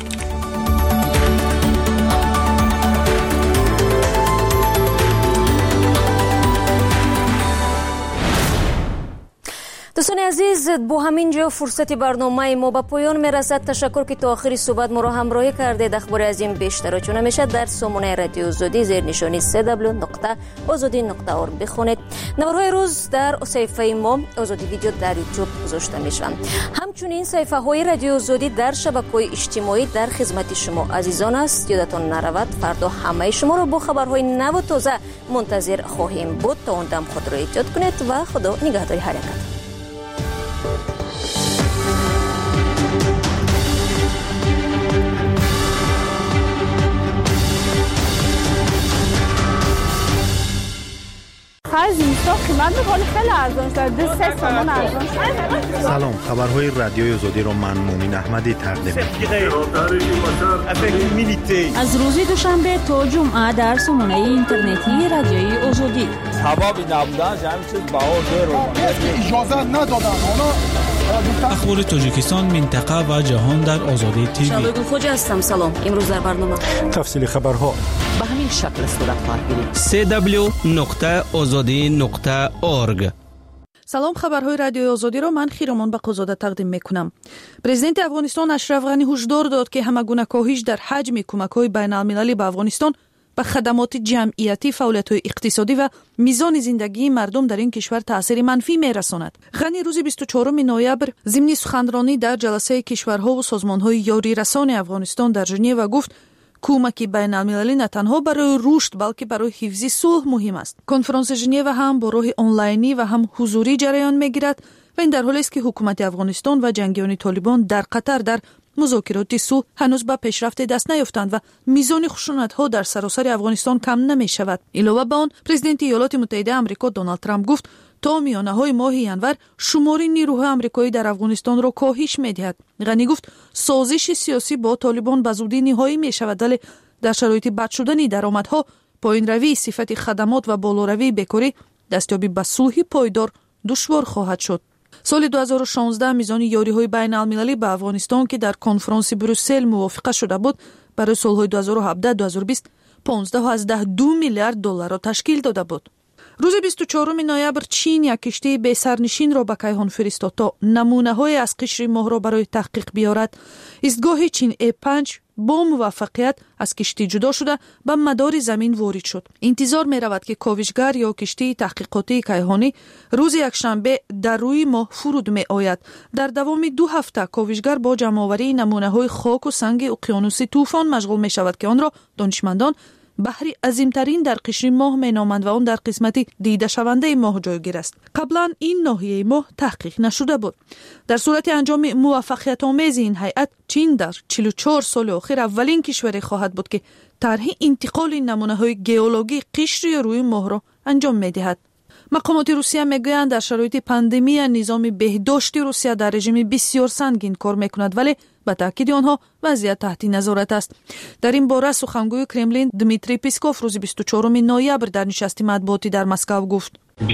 دوستان عزیز، با همین جا فرصت برنامه ما به پایان میرسد. تشکر که تا آخر صحبت ما را همراهی کردید. اخبار از این بیشتر چون همیشه در سامانه رادیو آزادی زیر نشانی www.azadi.org بخونید. نوارهای روز در صفحه ما آزادی ویدیو در یوتیوب گذاشته میشن. همچنین صفحه های رادیو آزادی در شبکه‌های اجتماعی در خدمت شما عزیزان است. یادتان نرود فردا همه شما را با خبرهای نو و تازه منتظر خواهیم بود. تا اون دم خود را احتیاط کنید و خدا نگهدار حرکت. سلام، خبرهای رادیوی آزادی را من مومن احمدی تقدیم می‌کنم. از روز دوشنبه تا جمعه در سامانه اینترنتی رادیوی آزادی. سبب نبودن همین چیز باور اجازه ندادن. اخبار تاجیکستان، منطقه و جهان در آزادی تیوی. شبگون خوجا هستم. سلام. امروز در برنامه تفصیل خبرها به همین شکل صورت خواهد گرفت. www.azadi.org. سلام، خبرهای رادیوی آزادی را من خیرمان بقوزاده تقدیم میکنم. پرزیدنت افغانستان اشرف غنی هشدار داد که همگونه کاهش در حجم کمک‌های بین‌المللی به افغانستان به خدمات جمعیتی، فعالیت‌های اقتصادی و میزان زندگی مردم در این کشور تأثیر منفی می‌رساند. غنی روز 24 نوامبر ضمن سخنرانی در جلسه کشورها و سازمان‌های یاری رسان افغانستان در ژنو گفت کمک بین‌المللی نه تنها برای رشد بلکه برای حفظ صلح مهم است. کنفرانس ژنو هم با راه آنلاینی و هم حضوری جریان می‌گیرد و این در حالی است که حکومت افغانستان و جنگیان طالبان در قطر در مذاکرات صلح هنوز به پیشرفت دست نیافتند و میزان خشونت‌ها در سراسر افغانستان کم نمی‌شود. علاوه بر آن، پرزیدنت ایالات متحده آمریکا دونالد ترامپ گفت تا میانه‌های ماه ژانویه شمار نیروهای آمریکایی در افغانستان را کاهش می‌دهد. غنی گفت سازش سیاسی با طالبان به زودی نهایی می‌شود، ولی در شرایط بد شدن درآمدها، پایین‌روی صفت خدمات و بالاروی بیکاری، دستیابی به صلح پایدار دشوار خواهد شد. سال 2016 میزان یاری‌های بین‌المللی به افغانستان که در کنفرانس بروسل موافقه شده بود برای سال‌های 2017-2020 15.2 میلیارد دلار را تشکیل داده بود. روز 24 نوامبر چین یک کشتی به سرنشین را به کیهان فرستاد تا نمونه‌های از قشر ماه را برای تحقیق بیاورد. ایستگاه چین A5 با موفقیت از کشتی جدا شده به مدار زمین وارد شد. انتظار می رود که کاوشگر یا کشتی تحقیقاتی کیهانی روز یکشنبه در روی ماه فرود می آید. در دوام 2 هفته کاوشگر با جمع‌آوری نمونه‌های خاک و سنگ اقیانوس طوفان مشغول می شود که آن را دانشمندان بحری عظیمترین در قشر ماه می نامند و آن در قسمتی دیده شونده ماه جایگیر است. قبلا این ناحیه ماه تحقیق نشده بود. در صورت انجام موفقیت آمیز این هیئت، چین در 44 سال اخیر اولین کشوری خواهد بود که طرح انتقال نمونه‌های گئولوژی قشر روی ماه را انجام می‌دهد. مقامات روسیه میگویند در شرایط پاندمی نظام بهداشتی روسیه در رژیم بسیار سنگین کار میکند، ولی به تاکید آنها وضعیت تحت نظارت است. در این باره سخنگوی کرملین دمیتری پیسکوف روز 24 نوامبر در نشست مطبوعاتی در مسکو گفت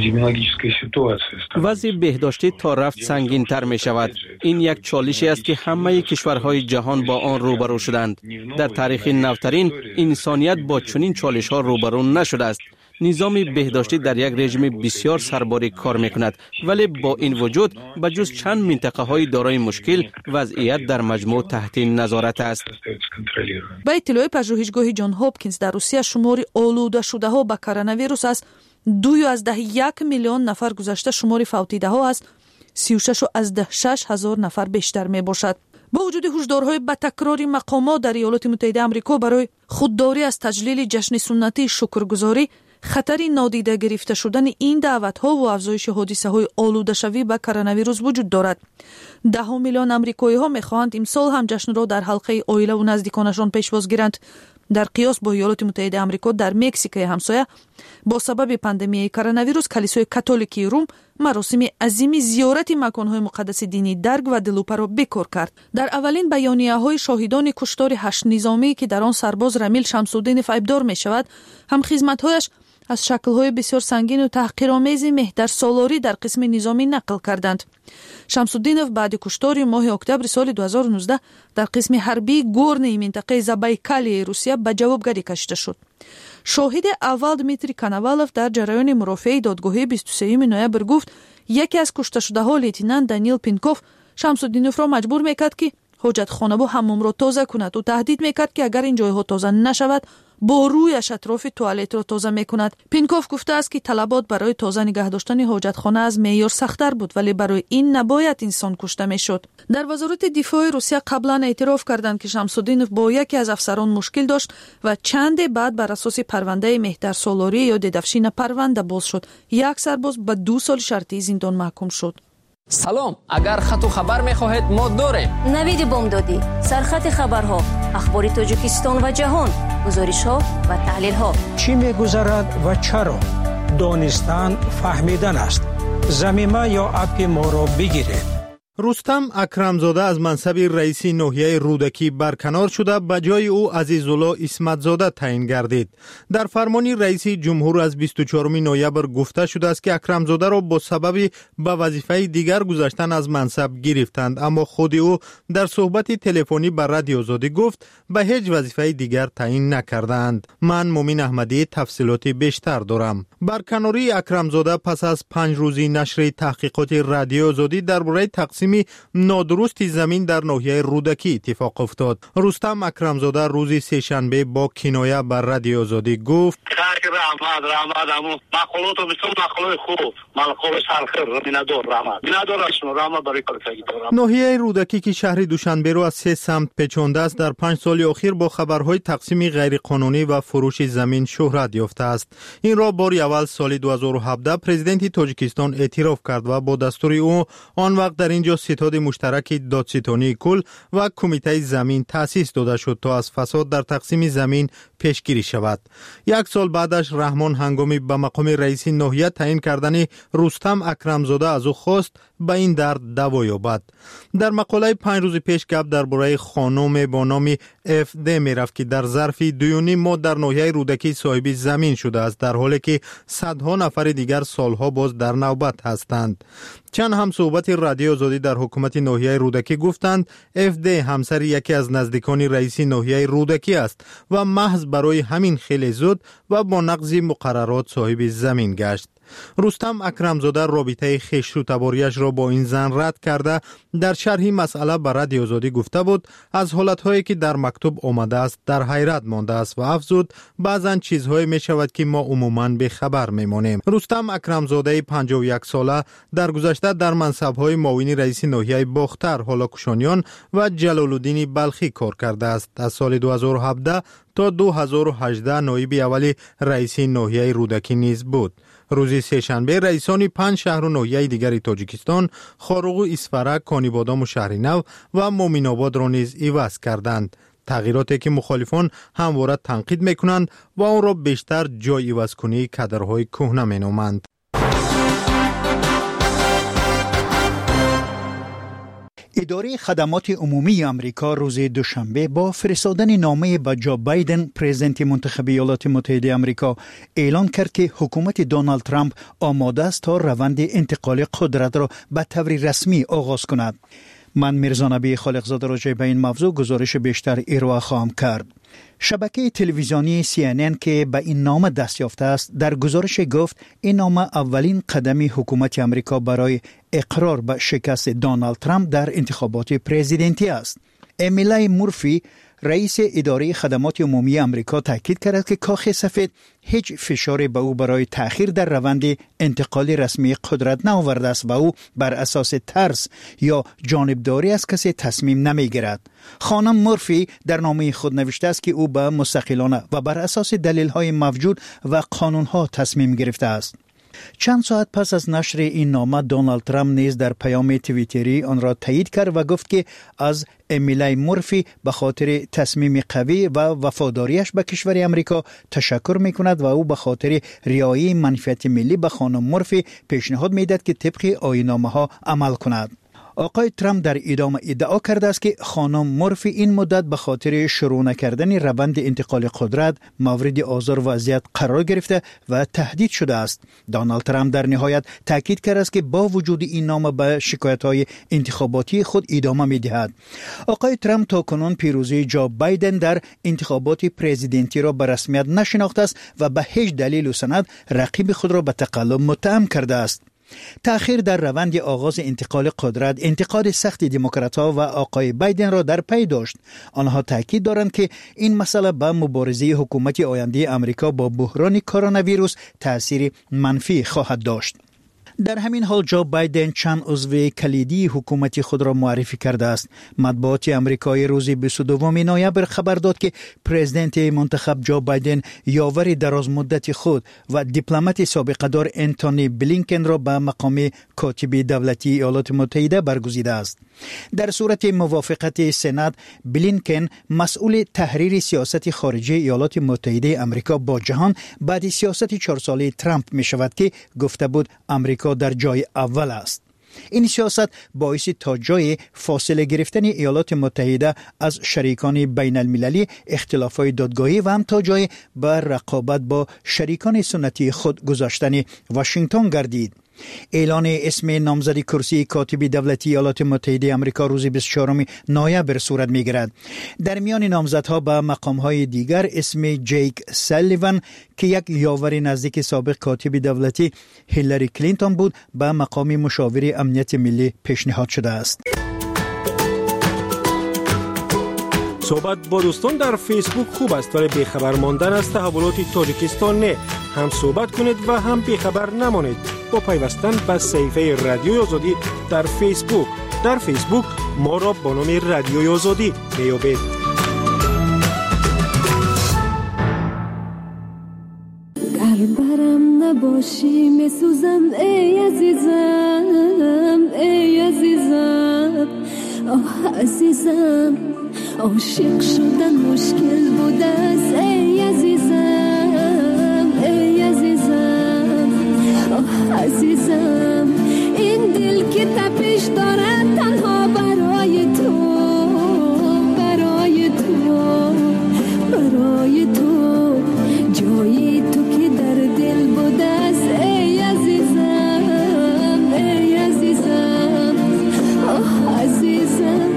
وضع بهداشتی تا رفت سنگین تر می شود. این یک چالشی است که همه کشورهای جهان با آن روبرو شدند. در تاریخ نوترین انسانیت با چنین چالش ها روبرو نشده است. نظام بهداشتی در یک رژیم بسیار سرباری کار میکند، ولی با این وجود به جز چند منطقه های دارای مشکل وضعیت در مجموع تحت نظارت است. با اطلاع پژوهشگاه جان هاپکینز در روسیه شمار آلوده شده ها به کرونا از 2.1 میلیون نفر گذشته، شمار فوتیده ها از 36,000 نفر بیشتر می باشد. با وجود هشدارهای به تکراری مقامات در ایالات متحده آمریکا برای خودداری از تجلیل جشن سنتی شکرگزاری، خطری نادیده گرفته شدن این دعوت‌ها و افزایش حادثه‌های آلوده‌شوی به کرونا ویروس وجود دارد. 10 میلیون آمریکایی‌ها می‌خواهند امسال هم جشن را در حلقه عائله و نزدیکانشان پیشواز گیرند. در قیاس با ایالات متحده آمریکا، در مکزیک همسایه با سبب پاندمی کرونا ویروس کلیسای کاتولیکی روم مراسم عظیم زیارت مکان‌های مقدس دینی درگ و دلوپه را بکار کرد. در اولین بیانیه‌های شاهدان کشتار 8 نظامی که در آن سرباز رمیل شمس‌الدین فایبدار می‌شود، هم خدمت‌هایش از شکل‌های بسیار سنگین و تحقیرآمیز مهترسالاری در قسم نظامی نقل کردند. شمس‌الدینов بعد کشتار ماه اکتبر سال 2019 در قسم حربی گورنی منطقه زابایکالی روسیه به جوابگری کشیده شد. شاهد اول دمیتری کانوالوف در جریان مرافعه دادگاهی 23 نوامبر گفت یکی از کشته شده‌ها لیتنانت دانیل پینکوف شمس‌الدینov را مجبور می‌کرد که حاجتخانه و حمام را تازه کند و تهدید می‌کرد که اگر این جایها تازه نشود با رویش اطراف توالت را تازه می‌کند. پینکوف گفته است که طلبات برای تازه نگه داشتن حاجتخانه از معیار سخت‌تر بود، ولی برای این نباید انسان کشته می‌شد. در وزارت دفاع روسیه قبلا اعتراف کردند که شمس‌الدینov با یکی از افسران مشکل داشت و چند بعد بر اساس پرونده مهترسالاری یا ددفشین پرونده باز شد. یک سرباز به 2 سال شرطی زندان محکوم شد. سلام، اگر خط و خبر می‌خواهید ما داریم. نوید بامدادی، سرخط خبرها، اخبار تاجیکستان و جهان، گزارش‌ها و تحلیل‌ها. چی می‌گذرد و چرا؟ دانستن فهمیدن است. زمینه یا اپ ما را بگیرید. رستم اکرمزاده از منصب رئیس ناحیه رودکی برکنار شده، به جای او عزیزالله اسمتزاده تعیین گردید. در فرمان رئیس جمهور از 24 نوامبر گفته شده است که اکرمزاده را با سبب به وظیفه دیگر گذاشتن از منصب گرفتند، اما خود او در صحبت تلفنی با رادیو آزادی گفت به هیچ وظیفه دیگر تعیین نکردند. من مومن احمدی تفصیلات بیشتر دارم. برکناری اکرمزاده پس از 5 روزی نشر تحقیقات رادیو آزادی درباره تقسیم نادرست زمین در ناحیه رودکی اتفاق افتاد. رستم اکرمزاده روز سه‌شنبه با کنایه بر رادیو آزادی گفت ناحیه رودکی که شهر دوشنبه را از 3 سمت پیچانده است، در 5 سال اخیر با خبرهای تقسیم غیرقانونی و فروش زمین شهرت یافته است. این را بار اول سال 2017 پرزیدنت تاجیکستان اعتراف کرد و با دستور او آن وقت در اینجا ستاد مشترک دادستانی کل و کمیته زمین تأسیس داده شد تا از فساد در تقسیم زمین پیشگیری شود. 1 سال بعدش رحمان هنگامی به مقام رئیس ناحیه تعیین کردن رستم اکرمزاده از او خواست به این درد دوا یابد. در مقاله 5 روز پیش گپ درباره خانم با نام FD میرفت که در ظرف 2.5 ماه در ناحیه رودکی صاحب زمین شده است، در حالی که صدها نفر دیگر سالها باز در نوبت هستند. چند هم صحبت رادیو آزادی در حکومت ناحیه رودکی گفتند FD همسر یکی از نزدیکان رئیس ناحیه رودکی است و محض برای همین خیلی زود و با نقض مقررات صاحب زمین گشت. رستم اکرمزاده رابطه خویش و تباریش را با این زن رد کرده در شرح مسئله به رادیو آزادی گفته بود از حالتهایی که در مکتوب آمده است در حیرت مانده است و افزود بعضن چیزهایی می شود که ما عموماً به خبر می مانیم. رستم اکرمزاده 51 ساله در گذشته در منصب‌های معاون رئیس ناحیه باختر، هولاکوشانیان و جلال‌الدین بلخی کار کرده است. از سال 2017 تا 2018 نایب اولی رئیس ناحیه رودکی نیز بود. روز سه‌شنبه رئیسان 5 شهر و ناحیه دیگر تاجیکستان، خاروغ و اسفرک، کانیبادام و شهرینو و مومن‌آباد را نیز عوض کردند. تغییراتی که مخالفان همواره تنقید میکنند و آن را بیشتر جای عوض کنی کادرهای کهنه مینامند. اداره خدمات عمومی آمریکا روز دوشنبه با فرستادن نامه به جو بایدن پرزیدنت منتخب ایالات متحده آمریکا اعلان کرد که حکومت دونالد ترامپ آماده است تا روند انتقال قدرت را به طور رسمی آغاز کند. من میرزا نبی خالقزاده راجع به این موضوع گزارش بیشتر ارائه خواهم کرد. شبکه تلویزیونی CNN که به این نامه دست یافته است در گزارش گفت این نامه اولین قدم حکومت آمریکا برای اقرار به شکست دونالد ترامپ در انتخابات پرزیدنتی است. امیلی مورفی رئیس اداره خدمات عمومی آمریکا تاکید کرد که کاخ سفید هیچ فشاری به او برای تأخیر در روند انتقال رسمی قدرت نآورده است و او بر اساس ترس یا جانبداری از کسی تصمیم نمیگیرد. خانم مورفی در نامه خود نوشته است که او به مستقلانه و بر اساس دلایل موجود و قانونها تصمیم گرفته است. چند ساعت پس از نشر این نامه دونالد ترامپ نیز در پیام توییتری آن را تایید کرد و گفت که از امیلی مورفی به خاطر تصمیم قوی و وفاداریش به کشور آمریکا تشکر می‌کند و او به خاطر رعایت منفعت ملی به خانم مورفی پیشنهاد می‌دهد که طبق آیین‌نامه‌ها عمل کند. آقای ترامپ در ادامه ادعا کرده است که خانم مورفی این مدت به خاطر شروع نکردن روند انتقال قدرت مورد آزار و اذیت قرار گرفته و تهدید شده است. دونالد ترامپ در نهایت تاکید کرده است که با وجود این نامه به شکایت‌های انتخاباتی خود ادامه می‌دهد. آقای ترامپ تاکنون پیروزی جو بایدن در انتخابات پرزیدنتی را به رسمیت نشناخته است و به هیچ دلیل و سند رقیب خود را به تقلب متهم کرده است. تأخیر در روند آغاز انتقال قدرت انتقاد سخت دموکرات‌ها و آقای بایدن را در پی داشت. آنها تاکید دارند که این مسئله به مبارزه حکومت آینده آمریکا با بحران کرونا ویروس تأثیر منفی خواهد داشت. در همین حال جو بایدن چند عضو کلیدی حکومت خود را معرفی کرده است. مطبوعات آمریکایی روز 22 نوامبر خبر داد که پرزیدنت منتخب جو بایدن یاور دراز مدت خود و دیپلمات سابقه دار انتونی بلینکن را به مقام کاتب دولتی ایالات متحده برگزیده است. در صورت موافقت سنا بلینکن مسئول تحریر سیاست خارجی ایالات متحده آمریکا با جهان بعد سیاست 4 ساله ترامپ می شود که گفته بود آمریکا در جای اول است. این سیاست باعث تا جای فاصله گرفتن ایالات متحده از شریکان بین المللی، اختلافات دادگاهی و هم تا جای به رقابت با شریکان سنتی خود گذاشتن واشنگتن گردید. اعلان اسم نامزدی کرسی کاتب دولتی ایالات متحده آمریکا روز 24 نوامبر صورت می‌گیرد. در میان نامزدها به مقام‌های دیگر اسم جیک سالیوان که یک یاور نزدیک سابق کاتب دولتی هیلاری کلینتون بود به مقام مشاور امنیت ملی پیشنهاد شده است. صحبت با دوستان در فیسبوک خوب است ولی بیخبر ماندن از تحولات تاجیکستان نه. هم صحبت کنید و هم بیخبر نمانید با پیوستن به صفحه رادیوی آزادی در فیسبوک. در فیسبوک ما را با نام رادیوی آزادی میابید. گر برم نباشی میسوزم ای عزیزم، ای عزیزم، آه عزیزم، عاشق شدن مشکل بوده است ای عزیزم، ای عزیزم، آه عزیزم، این دل که تپش دارد تنها برای تو، برای تو، برای تو، جایی تو که در دل بوده است ای عزیزم، ای عزیزم، آه عزیزم.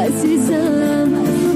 عزیزم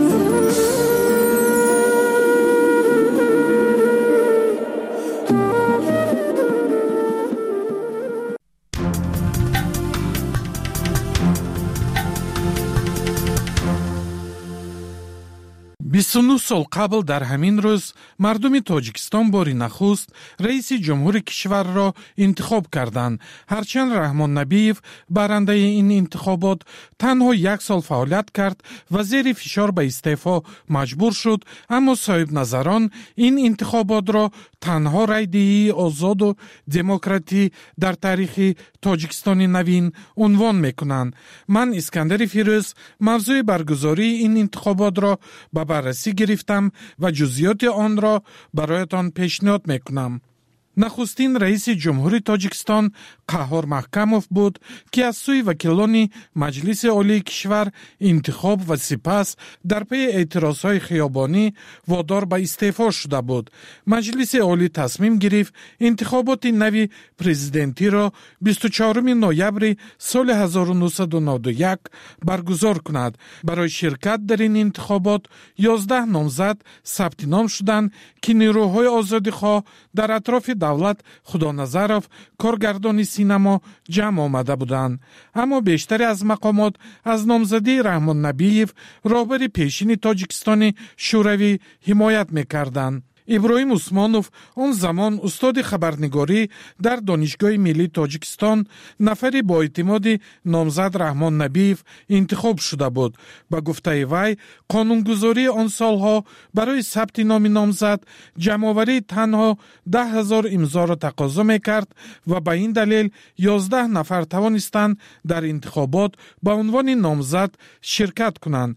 بیست سال قبل در همین روز مردم تاجیکستان باری نخست رئیس جمهور کشور را انتخاب کردند. هرچند رحمان نبیف برنده این انتخابات تنها 1 سال فعالیت کرد و زیر فشار به استعفا مجبور شد، اما صاحب نظران این انتخابات را تنها رایدهی آزاد و دموکراتی در تاریخ تاجیکستان نوین عنوان میکنند. من اسکندر فیروز موضوع برگزاری این انتخابات را به بررسی گرفتم و جزئیات آن را برایتان پیشنهاد میکنم. نخستین رئیس جمهور تاجیکستان قهار محکموف بود که از سوی وکیلان مجلس عالی کشور انتخاب و سپس در پی اعتراضهای خیابانی وادار به استعفا شده بود. مجلس عالی تصمیم گرفت انتخابات نوی پرزیدنتی را 24 نوامبر سال 1991 برگزار کند. برای شرکت در این انتخابات 11 نامزد ثبت نام شدند که نیروهای آزادیخواه در اطراف دولت خدانظرов کارگردان سینما جمع آمده بودند، اما بیشتر از مقامات از نامزدی رحمان نبیف راهبر پیشین تاجیکستان شوروی حمایت می‌کردند. ابراهیم عثمانوف آن زمان استاد خبرنگاری در دانشگاه ملی تاجیکستان نفری با اعتماد نامزد رحمان نبیف انتخاب شده بود. با گفته وی قانونگذاری آن سالها برای ثبت نام نامزد جمع‌آوری تنها 10,000 امضا را تقاضا می‌کرد و به این دلیل 11 نفر توانستند در انتخابات به عنوان نامزد شرکت کنند.